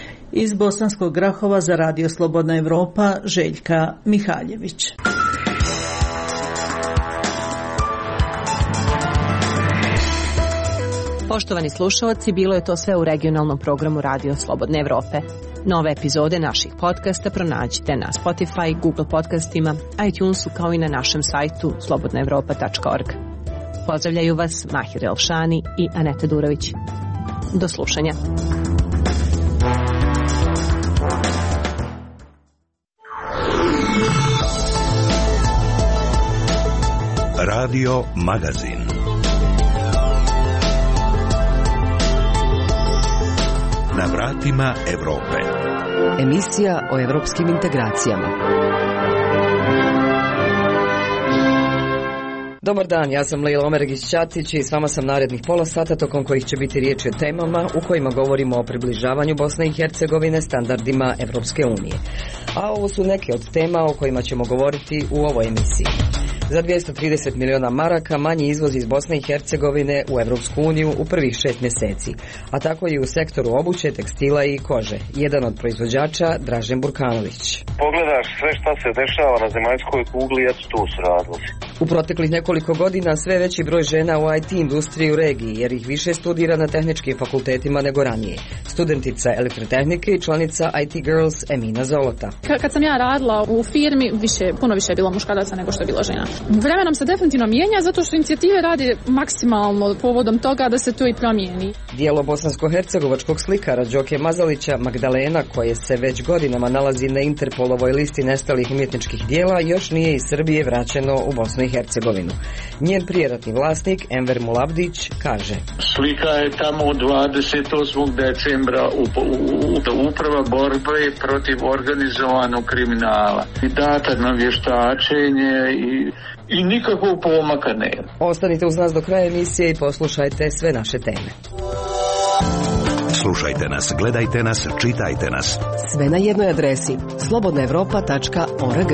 Iz Bosanskog Grahova za Radio Slobodna Evropa, Željka Mihaljević. Poštovani slušalci, bilo je to sve u regionalnom programu Radio Slobodne Evrope. Nove epizode naših podcasta pronađite na Spotify, Google podcastima, iTunesu kao i na našem sajtu slobodnaevropa.org. Pozdravljaju vas Mahir Elšani i Aneta Durović. Do slušanja. Radio Magazin. Na vratima Evrope. Emisija o evropskim integracijama. Dobar dan, ja sam Lejla Omeregić-Ćatić i s vama sam narednih pola sata tokom kojih će biti riječi o temama u kojima govorimo o približavanju Bosne i Hercegovine standardima Evropske unije. A ovo su neke od tema o kojima ćemo govoriti u ovoj emisiji. Za 230 miliona maraka manji izvoz iz Bosne i Hercegovine u Evropsku uniju u prvih 6 mjeseci, a tako i u sektoru obuće, tekstila i kože. Jedan od proizvođača, Dražen Burkanović. Pogledaš sve šta se dešava na zemaljskoj kugli, eto tu su razlozi. U proteklih nekoliko godina sve veći broj žena u IT industriji u regiji, jer ih više studira na tehničkim fakultetima nego ranije. Studentica elektrotehnike i članica IT Girls Emina Zolota. Kad sam ja radila u firmi, puno više je bilo muškaraca nego što je bilo žena. Vremenom se definitivno mijenja zato što inicijative radi maksimalno povodom toga da se to i promijeni. Dijelo bosansko-hercegovačkog slikara Đoke Mazalića, Magdalena, koje se već godinama nalazi na Interpolovoj listi nestalih umjetničkih dijela, još nije iz Srbije vraćeno u Bosnu i Hercegovinu. Njen prijeratni vlasnik, Enver Mulavdić, kaže: Slika je tamo 28. decembra uprava borbe protiv organizovanog kriminala. I data na vještačenje i nikakvog pomaka nema. Ostanite uz nas do kraja emisije i poslušajte sve naše teme. Slušajte nas, gledajte nas, čitajte nas. Sve na jednoj adresi slobodnaevropa.org.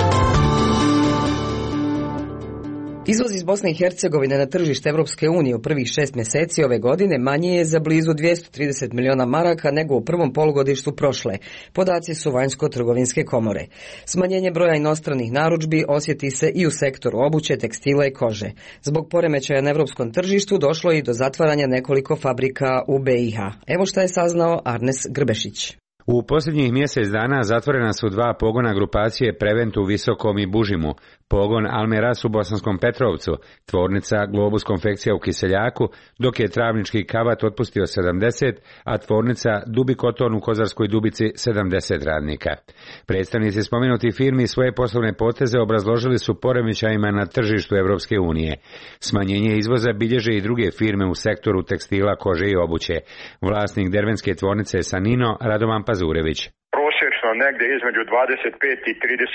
Izvoz iz Bosne i Hercegovine na tržište Evropske unije u prvih 6 mjeseci ove godine manje je za blizu 230 miliona maraka nego u prvom polugodištu prošle. Podaci su Vanjsko-trgovinske komore. Smanjenje broja inostranih narudžbi osjeti se i u sektoru obuće, tekstila i kože. Zbog poremećaja na evropskom tržištu došlo je i do zatvaranja nekoliko fabrika u BiH. Evo šta je saznao Arnes Grbešić. U posljednjih mjesec dana zatvorena su 2 pogona grupacije Prevent u Visokom i Bužimu, pogon Almeras u Bosanskom Petrovcu, tvornica Globus konfekcija u Kiseljaku, dok je travnički Kavat otpustio 70, a tvornica Dubi Koton u Kozarskoj Dubici 70 radnika. Predstavnici spomenutih firmi svoje poslovne poteze obrazložili su poremećajima na tržištu Evropske unije. Smanjenje izvoza bilježe i druge firme u sektoru tekstila, kože i obuće. Vlasnik dervenske tvornice Sanino, Radovan Pazurević. Prosječno negdje između 25 i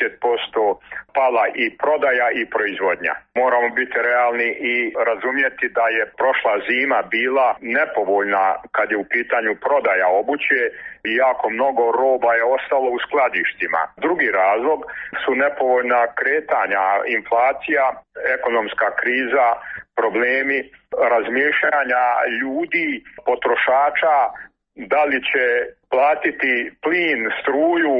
30% pala i prodaja i proizvodnja. Moramo biti realni i razumjeti da je prošla zima bila nepovoljna kad je u pitanju prodaja obuće i jako mnogo roba je ostalo u skladištima. Drugi razlog su nepovoljna kretanja, inflacija, ekonomska kriza, problemi razmiješanja ljudi, potrošača, da li će platiti plin, struju,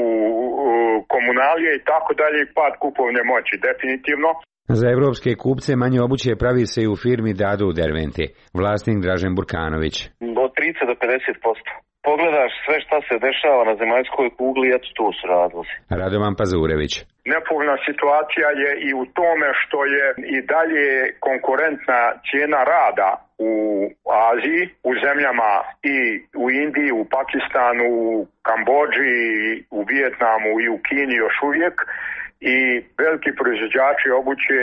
komunalije i tako dalje, pad kupovne moći, definitivno. Za evropske kupce manje obuće pravi se i u firmi Dadu u Derventi. Vlasnik Dražen Burkanović. Od 30 do 50%. Pogledaš sve šta se dešava na zemaljskoj kugli, eto tu su razlozi. Radovan Pazurević. Nepovoljna situacija je i u tome što je i dalje konkurentna cijena rada u Aziji, u zemljama i u Indiji, u Pakistanu, u Kambodži, u Vijetnamu i u Kini još uvijek, i veliki proizvođači obuće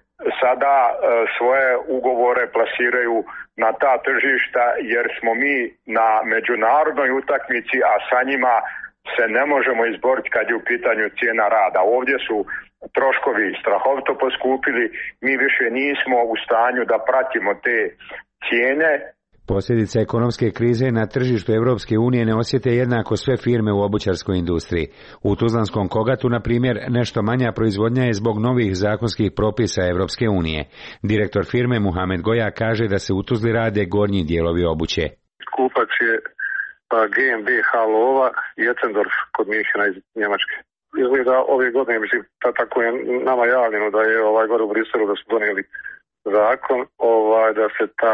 sada svoje ugovore plasiraju na ta tržišta jer smo mi na međunarodnoj utakmici, a sa njima se ne možemo izboriti kad je u pitanju cijena rada. Ovdje su troškovi strahovito poskupili, mi više nismo u stanju da pratimo te cijene. Posljedice ekonomske krize na tržištu Evropske unije ne osjete jednako sve firme u obućarskoj industriji. U Tuzlanskom Kogatu, na primjer, nešto manja proizvodnja je zbog novih zakonskih propisa Evropske unije. Direktor firme Muhamed Goja kaže da se u Tuzli rade gornji dijelovi obuće. Kupac je GmbH Lova i Etzendorf kod Minhena iz Njemačke. Izgleda ove godine, mislim, tako je nama javljeno da je gore u Briselu da su donijeli zakon da se taj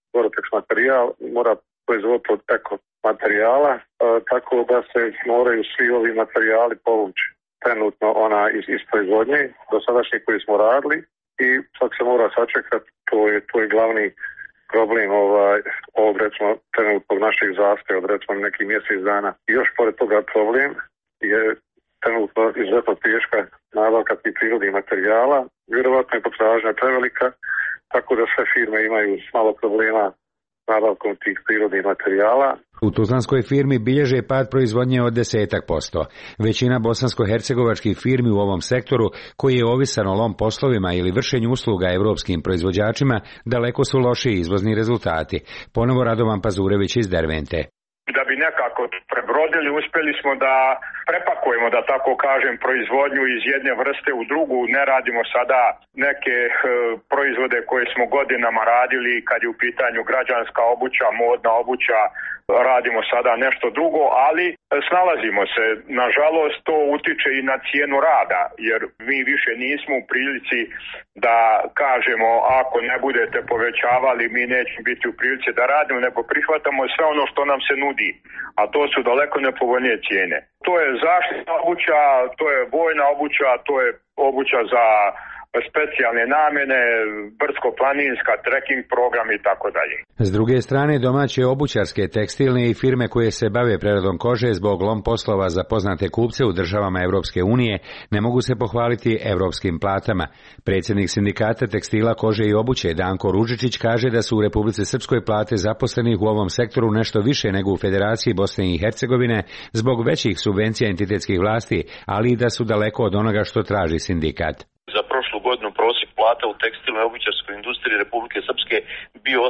Gore-Tex materijal mora proizvoditi od eko materijala, tako da se moraju svi ovi materijali povući trenutno iz proizvodnje dosadašnji koji smo radili i sad se mora sačekati, to je glavni problem ovog recimo trenutnog našeg zastoja od recimo nekih mjesec dana. I još pored toga problem je trenutno izuzetno teška nabavka tih prirodnih materijala, vjerovatno je potražnja prevelika, tako da sve firme imaju malo problema nabavkom tih prirodnih materijala. U tuzlanskoj firmi bilježe pad proizvodnje od 10%. Većina bosansko-hercegovačkih firmi u ovom sektoru, koji je ovisan o lom poslovima ili vršenju usluga evropskim proizvođačima, daleko su lošiji izvozni rezultati. Ponovo Radovan Pazurević iz Dervente. Da bi nekako prebrodili, uspjeli smo da prepakujemo, da tako kažem, proizvodnju iz jedne vrste u drugu. Ne radimo sada neke proizvode koje smo godinama radili kad je u pitanju građanska obuća, modna obuća, radimo sada nešto drugo, ali snalazimo se. Nažalost, to utiče i na cijenu rada, jer mi više nismo u prilici da kažemo ako ne budete povećavali, mi nećemo biti u prilici da radimo, nego prihvatamo sve ono što nam se nudi, a to su daleko nepovoljnije cijene. To je zaštitna obuća, to je vojna obuća, to je obuća za specijalne namjene, brdsko-planinska, trekking program i tako dalje. S druge strane, domaće obućarske, tekstilne i firme koje se bave preradom kože zbog lom poslova za poznate kupce u državama Evropske unije ne mogu se pohvaliti evropskim platama. Predsjednik sindikata tekstila, kože i obuće Danko Ružičić kaže da su u Republici Srpskoj plate zaposlenih u ovom sektoru nešto više nego u Federaciji Bosne i Hercegovine zbog većih subvencija entitetskih vlasti, ali i da su daleko od onoga što traži sindikat. Za prošlu godinu prosjek plata u tekstilnoj i obućarskoj industriji Republike Srpske bio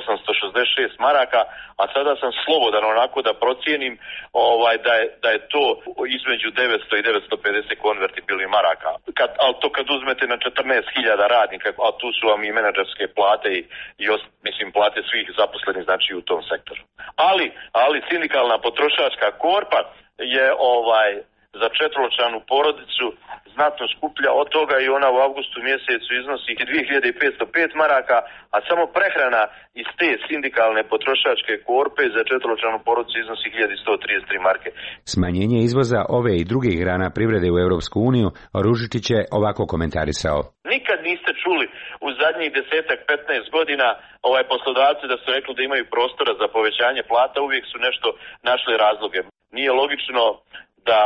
866 maraka, a sada sam slobodan onako da procijenim da je to između 900 i 950 konvertibilnih maraka. Ali to kad uzmete na 14.000 radnika, a tu su vam i menadžerske plate i plate svih zaposlenih znači u tom sektoru. Ali sindikalna potrošačka korpa je za četveročlanu porodicu znatno skuplja od toga i ona u avgustu mjesecu iznosi 2505 maraka, a samo prehrana iz te sindikalne potrošačke korpe za četveročlanu porodicu iznosi 1133 marke. Smanjenje izvoza ove i drugih grana privrede u Europsku uniju Ružičić je ovako komentarisao. Nikad niste čuli u zadnjih 10-15 godina poslodavci da su rekli da imaju prostora za povećanje plata, uvijek su nešto našli razloge. Nije logično da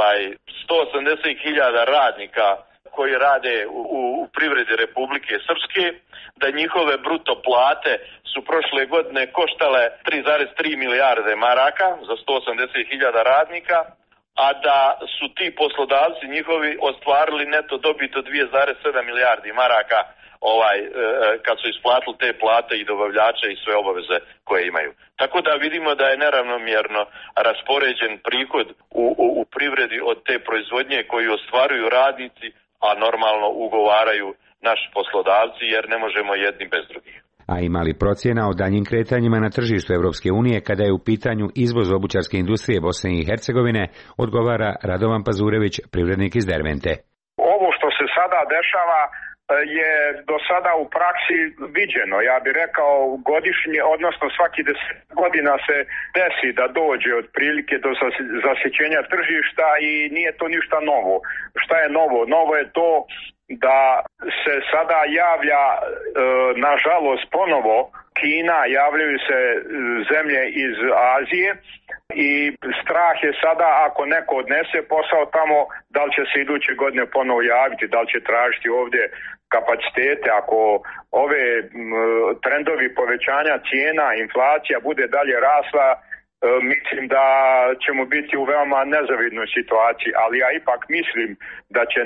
180.000 radnika koji rade u privredi Republike Srpske, da njihove bruto plate su prošle godine koštale 3,3 milijarde maraka za 180.000 radnika, a da su ti poslodavci njihovi ostvarili neto dobit od 2,7 milijardi maraka kad su isplatili te plate i dobavljače i sve obaveze koje imaju. Tako da vidimo da je neravnomjerno raspoređen prihod u privredi od te proizvodnje koju ostvaruju radnici, a normalno ugovaraju naši poslodavci jer ne možemo jedni bez drugih. A ima li procjena o daljnjim kretanjima na tržištu Evropske unije kada je u pitanju izvoz obućarske industrije Bosne i Hercegovine, odgovara Radovan Pazurević, privrednik iz Dervente. Ovo što se sada dešava je do sada u praksi viđeno. Ja bih rekao godišnje, odnosno svaki 10 godina se desi da dođe otprilike do zasićenja tržišta i nije to ništa novo. Šta je novo? Novo je to da se sada javlja, nažalost ponovo, Kina, javljaju se zemlje iz Azije i strah je sada ako neko odnese posao tamo, da li će se iduće godine ponovo javiti, da li će tražiti ovdje kapacitete. Ako ove trendovi povećanja cijena, inflacija bude dalje rasla, mislim da ćemo biti u veoma nezavidnoj situaciji, ali ja ipak mislim da će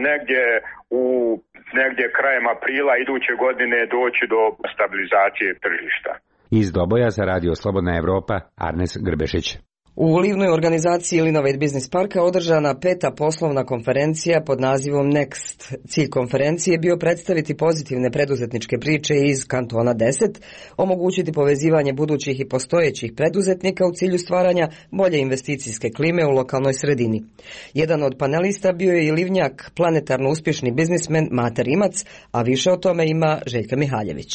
negdje krajem aprila iduće godine doći do stabilizacije tržišta. Iz Doboja za Radio Slobodna Evropa, Arnes Grbešić. U livnoj organizaciji Linovate Business Parka održana 5. poslovna konferencija pod nazivom Next. Cilj konferencije je bio predstaviti pozitivne preduzetničke priče iz kantona 10, omogućiti povezivanje budućih i postojećih preduzetnika u cilju stvaranja bolje investicijske klime u lokalnoj sredini. Jedan od panelista bio je i livnjak, planetarno uspješni biznismen Mate Rimac, a više o tome ima Željka Mihaljević.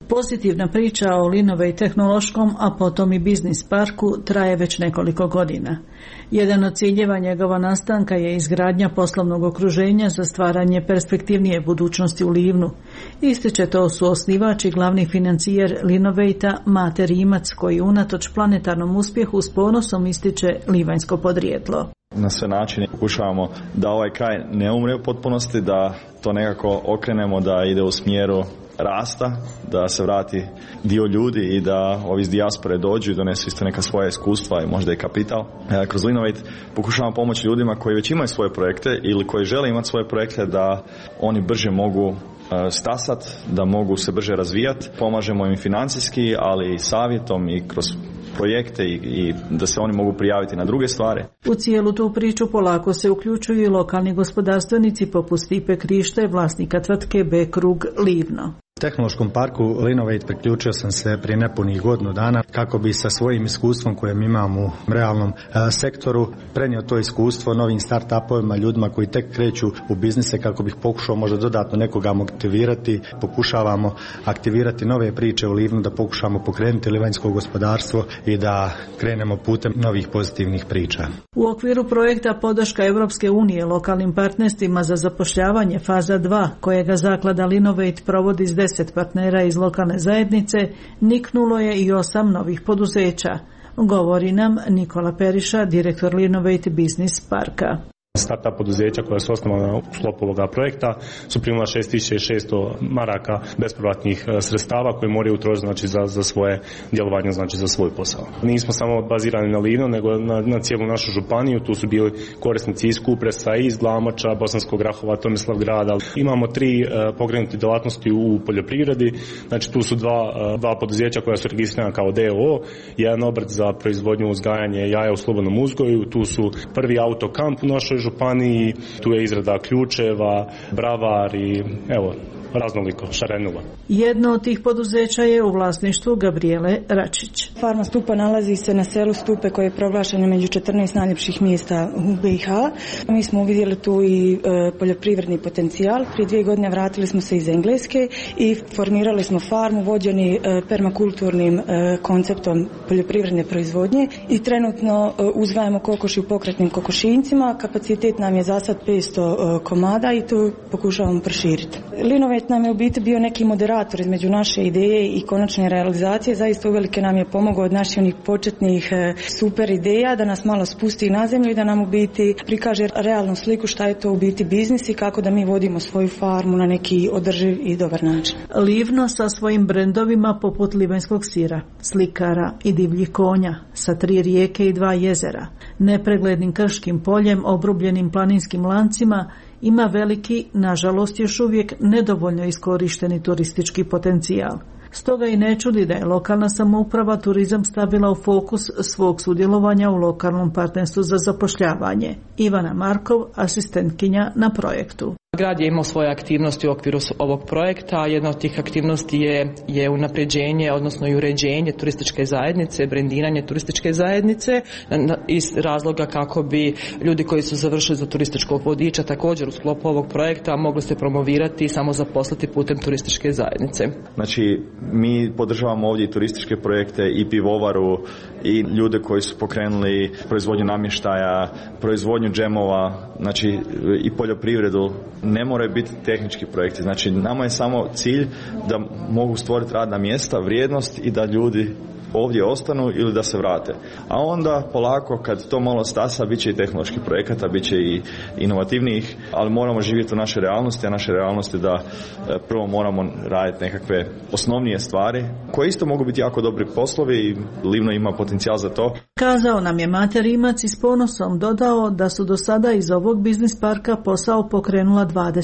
Pozitivna priča o Linovate tehnološkom, a potom i biznis parku traje već nekoliko godina. Jedan od ciljeva njegova nastanka je izgradnja poslovnog okruženja za stvaranje perspektivnije budućnosti u Livnu. Ističe to suosnivač i glavni financijer Linovate-a Mate Rimac, koji unatoč planetarnom uspjehu s ponosom ističe livanjsko podrijetlo. Na sve načine pokušavamo da ovaj kraj ne umre u potpunosti, da to nekako okrenemo, da ide u smjeru rasta, da se vrati dio ljudi i da ovi iz dijaspore dođu i donesu isto neka svoja iskustva i možda i kapital. Kroz Linovate pokušavamo pomoći ljudima koji već imaju svoje projekte ili koji žele imati svoje projekte da oni brže mogu stasat, da mogu se brže razvijati. Pomažemo im financijski, ali i savjetom i kroz projekte i da se oni mogu prijaviti na druge stvari. U cijelu tu priču polako se uključuju i lokalni gospodarstvenici poput Stipe Krište, vlasnika tvrtke B Krug Livno. Tehnološkom parku Linovate priključio sam se prije nepunih godinu dana kako bi sa svojim iskustvom kojem imam u realnom sektoru prenio to iskustvo novim start-upovima, ljudima koji tek kreću u biznise, kako bih pokušao možda dodatno nekoga motivirati. Pokušavamo aktivirati nove priče u Livnu, da pokušamo pokrenuti livanjsko gospodarstvo i da krenemo putem novih pozitivnih priča. U okviru projekta Podrška Europske unije lokalnim partnerstvima za zapošljavanje faza 2, kojega zaklada Linovate provodi s 10 partnera iz lokalne zajednice, niknulo je i 8 novih poduzeća. Govori nam Nikola Periša, direktor Linovate Biznis Parka. Startup poduzeća koja su osnovana u sklopu ovoga projekta su primila 6600 maraka bespovratnih sredstava koje moraju utrošiti, znači, za svoje djelovanje, znači za svoj posao. Nismo samo bazirani na Livno, nego na cijelu našu županiju. Tu su bili korisnici iz Kupresa, iz Glamoča, Bosanskog Grahova, Tomislavgrada. Imamo 3 pokrenute djelatnosti u poljoprivredi. Znači, tu su dva poduzeća koja su registrirana kao DOO, jedan obrt za proizvodnju uzgajanje jaja u slobodnom uzgoju. Tu su prvi autokamp u našoj županiji, tu je izrada ključeva, bravar i evo, raznoliko, šarenula. Jedno od tih poduzeća je u vlasništvu Gabriele Račić. Farma Stupa nalazi se na selu Stupe koje je proglašeno među 14 najljepših mjesta u BiH. Mi smo uvidjeli tu i poljoprivredni potencijal. Prije 2 godine vratili smo se iz Engleske i formirali smo farmu vođeni permakulturnim konceptom poljoprivredne proizvodnje i trenutno uzgajamo kokoši u pokretnim kokošinjcima. Kapacitet nam je za sad 500 komada i to pokušavamo proširiti. Linovate nam je u biti bio neki moderator između naše ideje i konačne realizacije. Zaista uvelike nam je pomogao od naših onih početnih super ideja da nas malo spusti na zemlju i da nam u biti prikaže realnu sliku šta je to u biti biznis i kako da mi vodimo svoju farmu na neki održiv i dobar način. Livno sa svojim brendovima poput livanjskog sira, slikara i divljih konja, sa 3 rijeke i 2 jezera, nepreglednim krškim poljem, obrubljenim planinskim lancima, ima veliki, nažalost još uvijek nedovoljno iskorišteni turistički potencijal. Stoga i ne čudi da je lokalna samouprava turizam stavila u fokus svog sudjelovanja u lokalnom partnerstvu za zapošljavanje. Ivana Markov, asistentkinja na projektu. Grad je imao svoje aktivnosti u okviru ovog projekta. Jedna od tih aktivnosti je unapređenje, odnosno i uređenje turističke zajednice, brendiranje turističke zajednice iz razloga kako bi ljudi koji su završili za turističkog vodiča također u sklopu ovog projekta mogli se promovirati i samo zaposliti putem turističke zajednice. Znači, mi podržavamo ovdje i turističke projekte i pivovaru i ljude koji su pokrenuli proizvodnju namještaja, proizvodnju džemova, znači i poljoprivredu. Ne moraju biti tehnički projekti. Znači, nama je samo cilj da mogu stvoriti radna mjesta, vrijednost i da ljudi ovdje ostanu ili da se vrate. A onda polako kad to malo stasa bit će i tehnoloških projekata, bit će i inovativnijih, ali moramo živjeti u našoj realnosti, a naša realnost je da prvo moramo raditi nekakve osnovnije stvari koje isto mogu biti jako dobri poslovi i Livno ima potencijal za to. Kazao nam je Mate Rimac i s ponosom dodao da su do sada iz ovog biznis parka posao pokrenula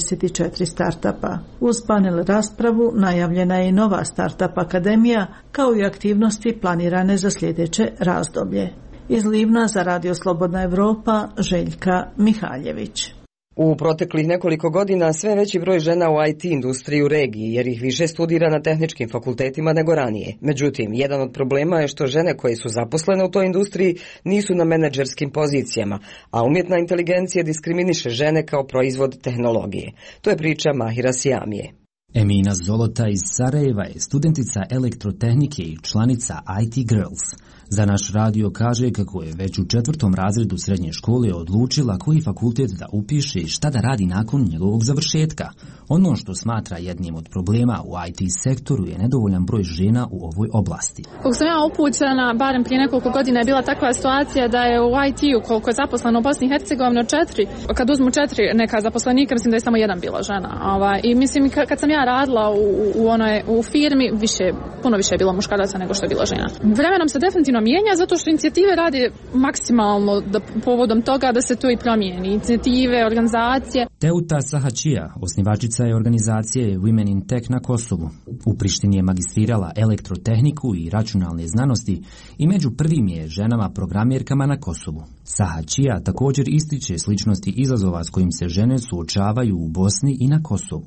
24 startupa. Uz panel raspravu najavljena je i nova startup akademija kao i aktivnosti planirane za sljedeće razdoblje. Iz Livna za Radio Slobodna Evropa, Željka Mihaljević. U proteklih nekoliko godina sve veći broj žena u IT industriji u regiji, jer ih više studira na tehničkim fakultetima nego ranije. Međutim, jedan od problema je što žene koje su zaposlene u toj industriji nisu na menadžerskim pozicijama, a umjetna inteligencija diskriminiše žene kao proizvod tehnologije. To je priča Mahira Sijamije. Emina Zolota iz Sarajeva je studentica elektrotehnike i članica IT Girls. Za naš radio kaže kako je već u 4. razredu srednje škole odlučila koji fakultet da upiše i šta da radi nakon njegovog završetka. Ono što smatra jednim od problema u IT sektoru je nedovoljan broj žena u ovoj oblasti. Koliko sam ja upućena, barem prije nekoliko godina je bila takva situacija da je u IT-u koliko je zaposleno u Bosni i Hercegovini od 4, kad uzmu 4 neka zaposlenika, mislim da je samo jedan bila žena. I mislim kad sam ja radila u firmi, puno više je bilo muškaraca nego što je bilo žena. Vremenom se definitivno mijenja zato što inicijative radi maksimalno povodom toga da se to i promijeni. Inicijative, organizacije. Teuta Sahačija, osnivačica je organizacije Women in Tech na Kosovu. U Prištini je magistrirala elektrotehniku i računalne znanosti i među prvim je ženama programerkama na Kosovu. Sahačija također ističe sličnosti izazova s kojim se žene suočavaju u Bosni i na Kosovu.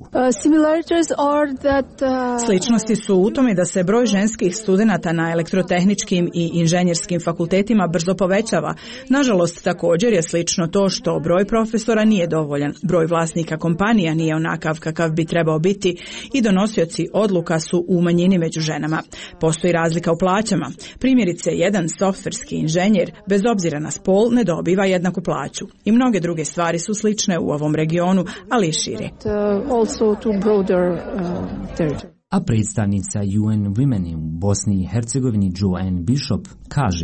Sličnosti su u tome da se broj ženskih studenata na elektrotehničkim i inženjerskim fakultetima brzo povećava. Nažalost, također je slično to što broj profesora nije dovoljan, broj vlasnika kompanija nije onakav kakav bi trebao biti i donosioci odluka su u manjini među ženama. Postoji razlika u plaćama. Primjerice, jedan softverski inženjer, bez obzira na spol, ne dobiva jednaku plaću. I mnoge druge stvari su slične u ovom regionu, ali i šire. A predstavnica UN Women u Bosni i Hercegovini Joanne Bishop kaže: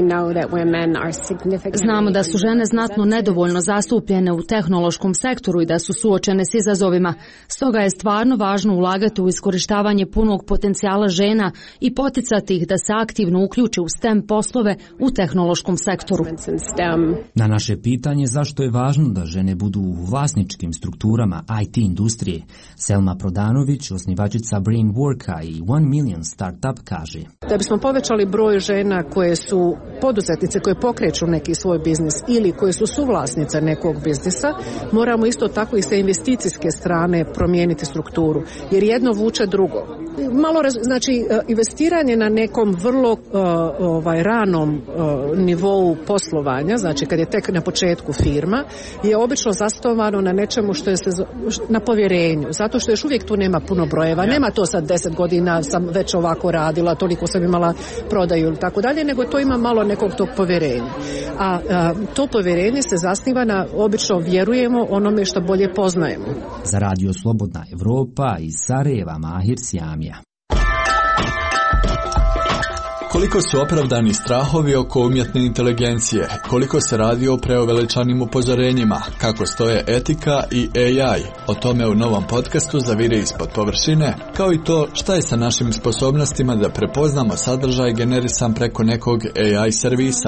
Znamo da su žene znatno nedovoljno zastupljene u tehnološkom sektoru i da su suočene s izazovima. Stoga je stvarno važno ulagati u iskorištavanje punog potencijala žena i poticati ih da se aktivno uključe u STEM poslove u tehnološkom sektoru. Na naše pitanje zašto je važno da žene budu u vlasničkim strukturama IT industrije, Selma Prodanović, osnivačica Brainworka i 1 Million Startup kaže: Da bismo povećali broj žena koje su poduzetnice, koje pokreću neki svoj biznis ili koje su suvlasnice nekog biznisa, moramo isto tako i sa investicijske strane promijeniti strukturu, jer jedno vuče drugo. Znači, investiranje na nekom vrlo ranom nivou poslovanja, znači kad je tek na početku firma, je obično zasnovano na nečemu što je na povjerenju, zato što još uvijek tu nema puno brojeva, nema to sad 10 godina sam već ovako radila, toliko sam imala prodaju ili tako dalje, nego to ima malo nekog tog povjerenja. A to povjerenje se zasniva na, obično vjerujemo onome što bolje poznajemo. Za Radio Slobodna Evropa iz Sarajeva, Mahir Sjamija. Koliko su opravdani strahovi oko umjetne inteligencije, koliko se radi o preuveličanim upozorenjima, kako stoje etika i AI, o tome u novom podcastu Zavire ispod površine, kao i to šta je sa našim sposobnostima da prepoznamo sadržaj generisan preko nekog AI servisa.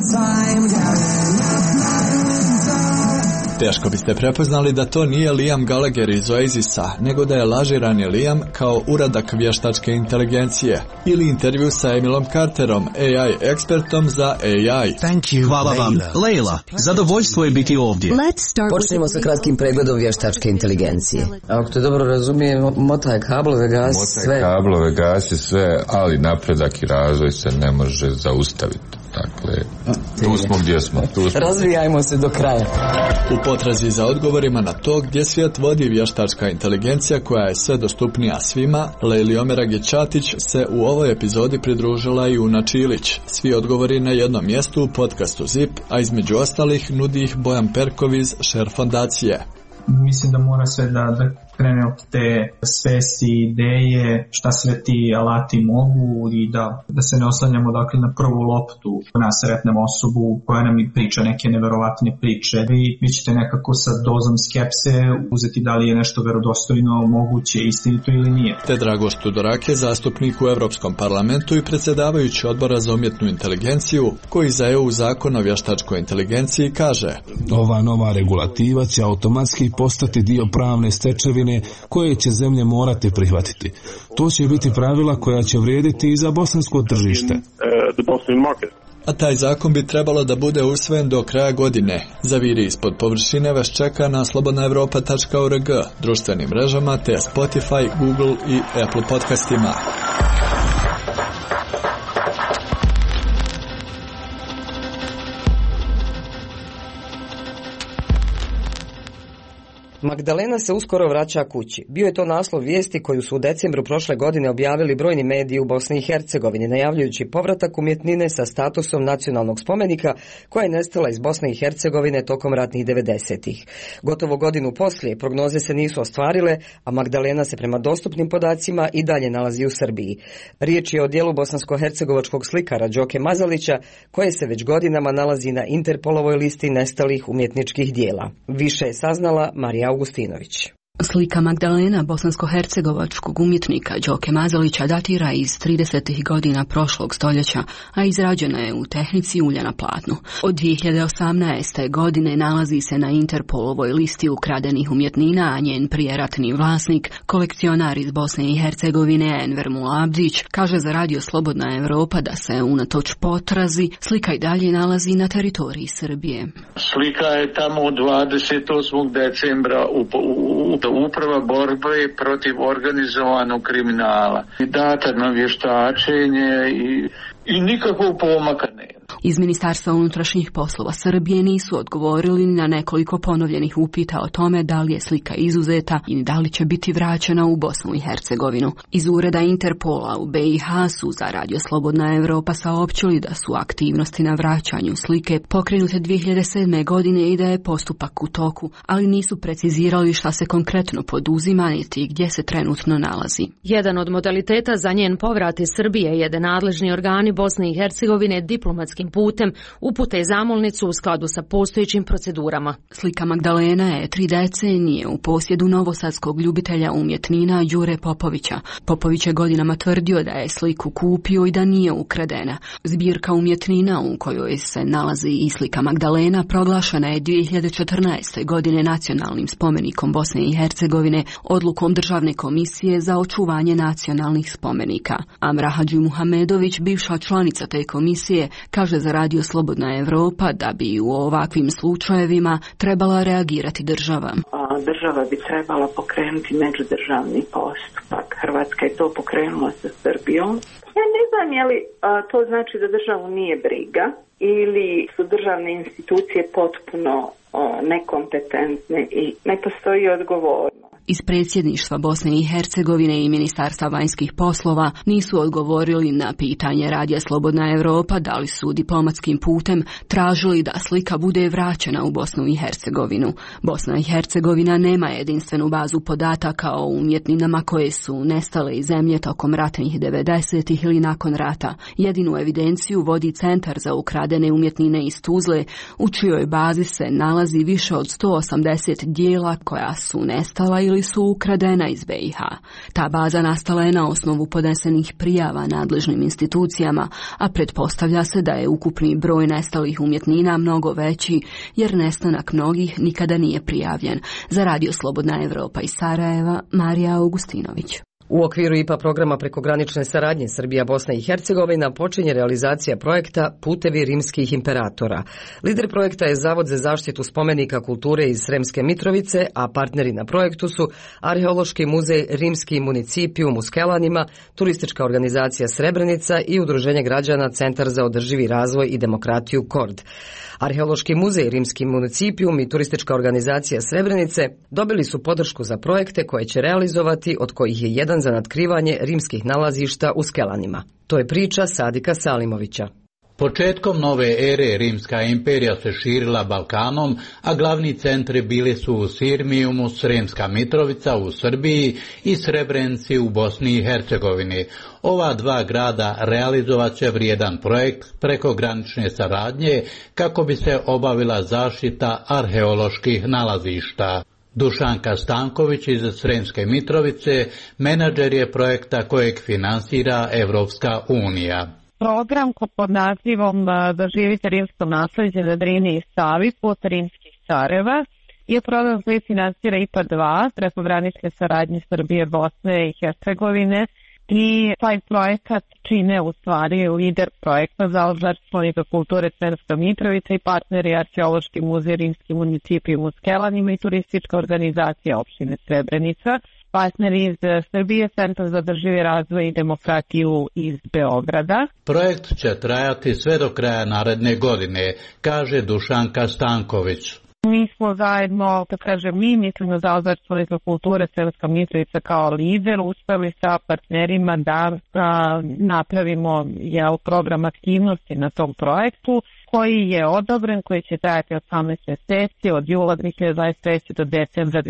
Teško biste prepoznali da to nije Liam Gallagher iz Oasisa, nego da je lažirani Liam kao uradak vještačke inteligencije ili intervju sa Emilom Carterom, AI ekspertom za AI. Hvala vam, Leila. Zadovoljstvo je biti ovdje. Počnemo sa kratkim pregledom vještačke inteligencije. Ako te dobro razumijem, motaj kablove, gasi sve. Motaj kablove, gasi sve, ali napredak i razvoj se ne može zaustaviti. Dakle, tu smo gdje smo. Razvijajmo se do kraja. U potrazi za odgovorima na to gdje svijet vodi vještačka inteligencija koja je sve dostupnija svima, Leili Omerag-Ćatić se u ovoj epizodi pridružila i Una Čilić. Svi odgovori na jednom mjestu u podcastu ZIP, a između ostalih nudi ih Bojan Perkov iz Share fondacije. Mislim da mora sve da krene od te svesti, ideje, šta sve ti alati mogu i da se ne oslanjamo dakle na prvu loptu, na sretnemo osobu koja nam priča neke neverovatne priče i vi ćete nekako sa dozom skepse uzeti da li je nešto verodostojno, moguće, istinito ili nije. Te Dragoš Tudorak je zastupnik u Europskom parlamentu i predsjedavajući odbora za umjetnu inteligenciju, koji za EU zakon o vještačkoj inteligenciji kaže: Ova nova regulativa će automatski postati dio pravne stečevine koje će zemlje morati prihvatiti. To će biti pravila koja će vrijediti i za bosansko tržište. A taj zakon bi trebalo da bude usvojen do kraja godine. Zaviri ispod površine vas čeka na slobodnaevropa.org, društvenim mrežama te Spotify, Google i Apple podcastima. Magdalena se uskoro vraća kući. Bio je to naslov vijesti koju su u decembru prošle godine objavili brojni mediji u Bosni i Hercegovini, najavljujući povratak umjetnine sa statusom nacionalnog spomenika koja je nestala iz Bosne i Hercegovine tokom ratnih 90-ih. Gotovo godinu poslije prognoze se nisu ostvarile, a Magdalena se prema dostupnim podacima i dalje nalazi u Srbiji. Riječ je o dijelu bosansko-hercegovačkog slikara Đoke Mazalića, koje se već godinama nalazi na Interpolovoj listi nestalih umjetničkih dijela. Više je saznala Marija Augustinović. Slika Magdalena bosansko-hercegovačkog umjetnika Đoke Mazalića datira iz 30. godina prošlog stoljeća, a izrađena je u tehnici ulja na platnu. Od 2018. godine nalazi se na Interpolovoj listi ukradenih umjetnina, a njen prijeratni vlasnik, kolekcionar iz Bosne i Hercegovine Enver Mulabdić, kaže za Radio Slobodna Evropa da se unatoč potrazi slika i dalje nalazi na teritoriji Srbije. Slika je tamo 28. decembra Uprava borbe protiv organizovanog kriminala. Data na vještačenje i nikakvog pomaka nema. Iz Ministarstva unutrašnjih poslova Srbije nisu odgovorili na nekoliko ponovljenih upita o tome da li je slika izuzeta i da li će biti vraćena u Bosnu i Hercegovinu. Iz ureda Interpola u BiH su za Radio Slobodna Evropa saopćili da su aktivnosti na vraćanju slike pokrenute 2007. godine i da je postupak u toku, ali nisu precizirali šta se konkretno poduzima niti gdje se trenutno nalazi. Jedan od modaliteta za njen povrat iz Srbije je da nadležni organi Bosne i Hercegovine diplomatskim putem upute zamolnicu u skladu sa postojećim procedurama. Slika Magdalena je 3 decenije u posjedu novosadskog ljubitelja umjetnina Đure Popovića. Popović je godinama tvrdio da je sliku kupio i da nije ukradena. Zbirka umjetnina u kojoj se nalazi i slika Magdalena proglašena je 2014. godine nacionalnim spomenikom Bosne i Hercegovine odlukom Državne komisije za očuvanje nacionalnih spomenika. Amra Hadžimuhamedović, bivša članica te komisije, kaže za Radio Slobodna Evropa da bi u ovakvim slučajevima trebala reagirati država. Država bi trebala pokrenuti međudržavni postupak. Hrvatska je to pokrenula sa Srbijom. Ja ne znam je li to znači da državu nije briga ili su državne institucije potpuno nekompetentne i ne postoji odgovornost. Iz predsjedništva Bosne i Hercegovine i Ministarstva vanjskih poslova nisu odgovorili na pitanje Radija Slobodna Evropa da li su diplomatskim putem tražili da slika bude vraćena u Bosnu i Hercegovinu. Bosna i Hercegovina nema jedinstvenu bazu podataka o umjetninama koje su nestale iz zemlje tokom ratnih 90-ih ili nakon rata. Jedinu evidenciju vodi Centar za ukradene umjetnine iz Tuzle, u čijoj bazi se nalazi više od 180 dijela koja su nestala ili su ukradena iz BiH. Ta baza nastala je na osnovu podnesenih prijava nadležnim institucijama, a pretpostavlja se da je ukupni broj nestalih umjetnina mnogo veći, jer nestanak mnogih nikada nije prijavljen. Za Radio Slobodna Evropa iz Sarajeva, Marija Augustinović. U okviru IPA programa prekogranične saradnje Srbija, Bosna i Hercegovina počinje realizacija projekta Putevi rimskih imperatora. Lider projekta je Zavod za zaštitu spomenika kulture iz Sremske Mitrovice, a partneri na projektu su Arheološki muzej Rimski municipijum u Skelanima, turistička organizacija Srebrenica i Udruženje građana Centar za održivi razvoj i demokratiju KORD. Arheološki muzej Rimski municipijum i turistička organizacija Srebrenice dobili su podršku za projekte koje će realizovati, od kojih je jedan za natkrivanje rimskih nalazišta u Skelanima. To je priča Sadika Salimovića. Početkom nove ere Rimska imperija se širila Balkanom, a glavni centri bili su u Sirmijumu, Sremska Mitrovica u Srbiji i Srebrenci u Bosni i Hercegovini. Ova dva grada realizovat će vrijedan projekt prekogranične saradnje kako bi se obavila zaštita arheoloških nalazišta. Dušanka Stanković iz Sremske Mitrovice menadžer je projekta kojeg finansira Evropska unija. Program pod nazivom Doživite rimsko naslijeđe na Drini i Savi put rimskih careva je program koji finansira IPA 2 prekogranične saradnje Srbije, Bosne i Hercegovine i taj projekat čine u stvari lider projekta za zaštitu spomenika kulture Sremska Mitrovica i partneri Arheološki muzej Rimski municipijum u Skelanima i turistička organizacija opštine Srebrenica. Partneri iz Srbije, Centar za održivi razvoj i demokratiju iz Beograda. Projekt će trajati sve do kraja naredne godine, kaže Dušanka Stanković. Mi smo zajedno, kad kažem mi, mislimo za Zajedništvo kulture Sremska Mitrovica kao lider, uspeli sa partnerima da napravimo program aktivnosti na tom projektu koji je odobren, koji će trajati 18 mjeseci od jula 2023. do decembra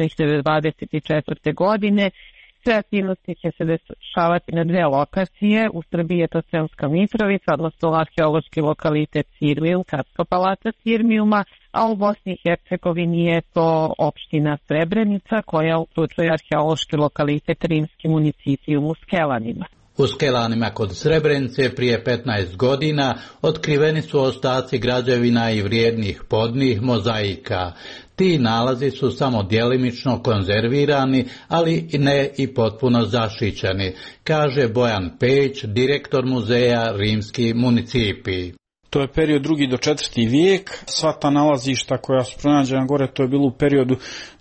2024. godine. Sve aktivnosti će se dešavati na 2 lokacije. U Srbiji je to Sremska Mitrovica, odnosno arheološki lokalitet Sirmijum, Carska palata Sirmijuma, a u Bosni i Hercegovini je to opština Srebrenica koja uključuje arheološki lokalitet Rimski municipijum u Skelanima. U Skelanima kod Srebrenice prije 15 godina otkriveni su ostaci građevina i vrijednih podnih mozaika. Ti nalazi su samo djelimično konzervirani, ali ne i potpuno zaštićeni, kaže Bojan Peć, direktor muzeja Rimski municipij. To je period 2. do 4. vijek. Sva ta nalazišta koja su pronađena gore, to je bilo u periodu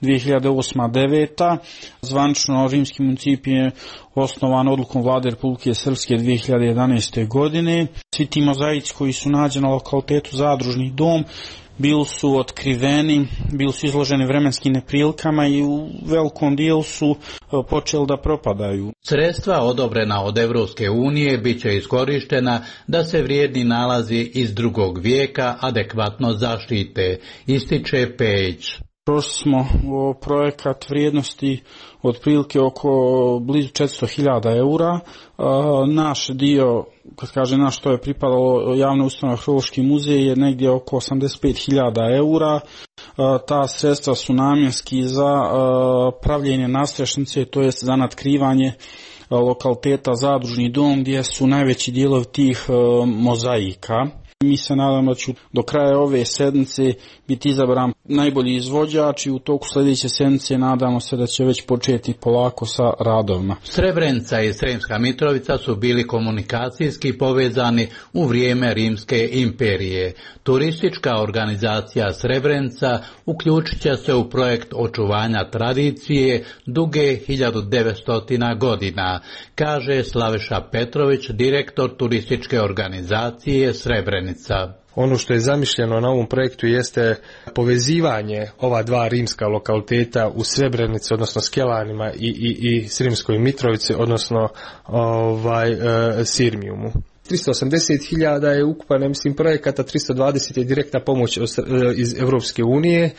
2008-2009. Zvanično Rimski municipij je osnovan odlukom vlade Republike Srpske 2011. godine. Svi ti mozaici koji su nađeni na lokalitetu Zadružni dom bili su otkriveni, bili su izloženi vremenskim neprilikama i u velikom dijelu su počeli da propadaju. Sredstva odobrena od Evropske unije bit će iskorištena da se vrijedni nalazi iz 2. vijeka adekvatno zaštite, ističe Peć. Prošli smo projekat vrijednosti otprilike oko blizu 400.000 eura. Naš dio, kad kaže naš, to je pripadalo javnoj ustanovi Arheološki muzej, je negdje oko 85.000 eura. Ta sredstva su namjenski za pravljenje nadstrešnice, to jest za natkrivanje lokaliteta Zadružni dom gdje su najveći dijelovi tih mozaika. Mi se nadamo da će do kraja ove sedmice biti izabran najbolji izvođač i u toku sljedeće sedmice nadamo se da će već početi polako sa radovima. Srebrenica i Sremska Mitrovica su bili komunikacijski povezani u vrijeme Rimske imperije. Turistička organizacija Srebrenica uključit će se u projekt očuvanja tradicije duge 1900 godina, kaže Slaviša Petrović, direktor turističke organizacije Srebrenica. Ono što je zamišljeno na ovom projektu jeste povezivanje ova 2 rimska lokaliteta u Srebrenici, odnosno Skelanima i Sremskoj Mitrovici, odnosno Sirmijumu. 380.000 je ukupan, mislim, projekata, 320 je direktna pomoć iz Evropske unije.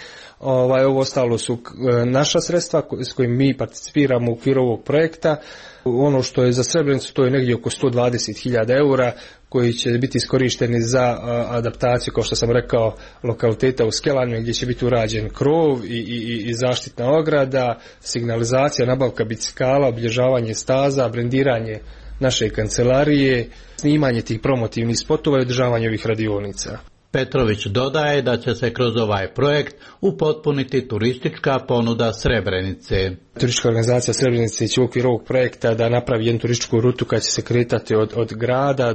Ovo ostalo su naša sredstva s kojim mi participiramo u okviru ovog projekta. Ono što je za Srebrenicu, to je negdje oko 120.000 eura koji će biti iskorišteni za adaptaciju, kao što sam rekao, lokaliteta u Skelanima gdje će biti urađen krov i zaštitna ograda, signalizacija, nabavka bicikala, obilježavanje staza, brendiranje naše kancelarije, snimanje tih promotivnih spotova i održavanje ovih radionica. Petrović dodaje da će se kroz ovaj projekt upotpuniti turistička ponuda Srebrenice. Turistička organizacija Srebrenice će u okviru ovog projekta da napravi jednu turističku rutu koja će se kretati od grada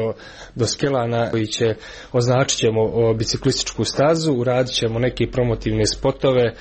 do Skelana, koji će, označit ćemo biciklističku stazu, uradit ćemo neke promotivne spotove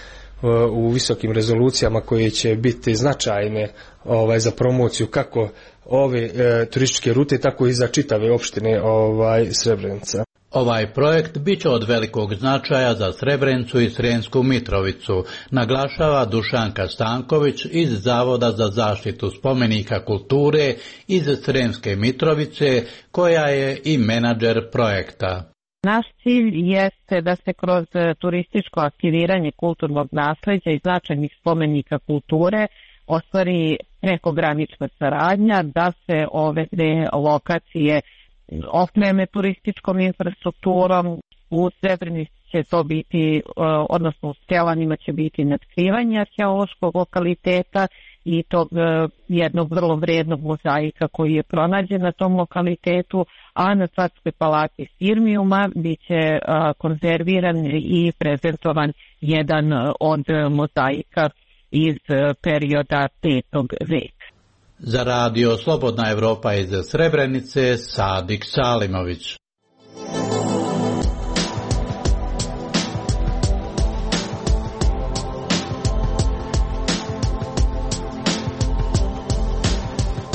u visokim rezolucijama koje će biti značajne za promociju kako ove turističke rute, tako i za čitave opštine Srebrenica. Ovaj projekt bit će od velikog značaja za Srebrenicu i Sremsku Mitrovicu, naglašava Dušanka Stanković iz Zavoda za zaštitu spomenika kulture iz Sremske Mitrovice, koja je i menadžer projekta. Naš cilj jeste da se kroz turističko aktiviranje kulturnog nasleđa i značajnih spomenika kulture ostvari prekogranična saradnja, da se ove 2 lokacije opreme turističkom infrastrukturom. U Srebrenici će to biti, odnosno u Skelanima će biti natkrivanje arheološkog lokaliteta i tog jednog vrlo vrijednog mozaika koji je pronađen na tom lokalitetu, a na Carskoj palati Sirmijuma bit će konzerviran i prezentovan jedan od mozaika iz perioda 5. veka. Za radio Slobodna Evropa iz Srebrenice, Sadik Salimović.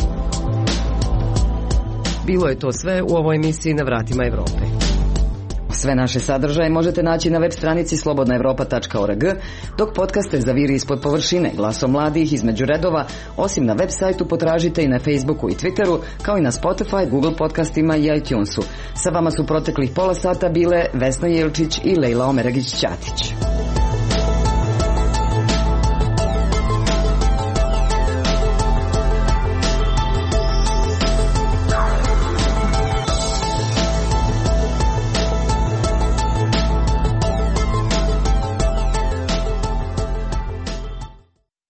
Bilo je to sve u ovoj emisiji Na vratima Evrope. Sve naše sadržaje možete naći na web stranici slobodnaevropa.org, dok podcaste Zaviri ispod površine, glasom mladih između redova, osim na web sajtu potražite i na Facebooku i Twitteru, kao i na Spotify, Google podcastima i iTunesu. Sa vama su proteklih pola sata bile Vesna Jelčić i Lejla Omeragić-Ćatić.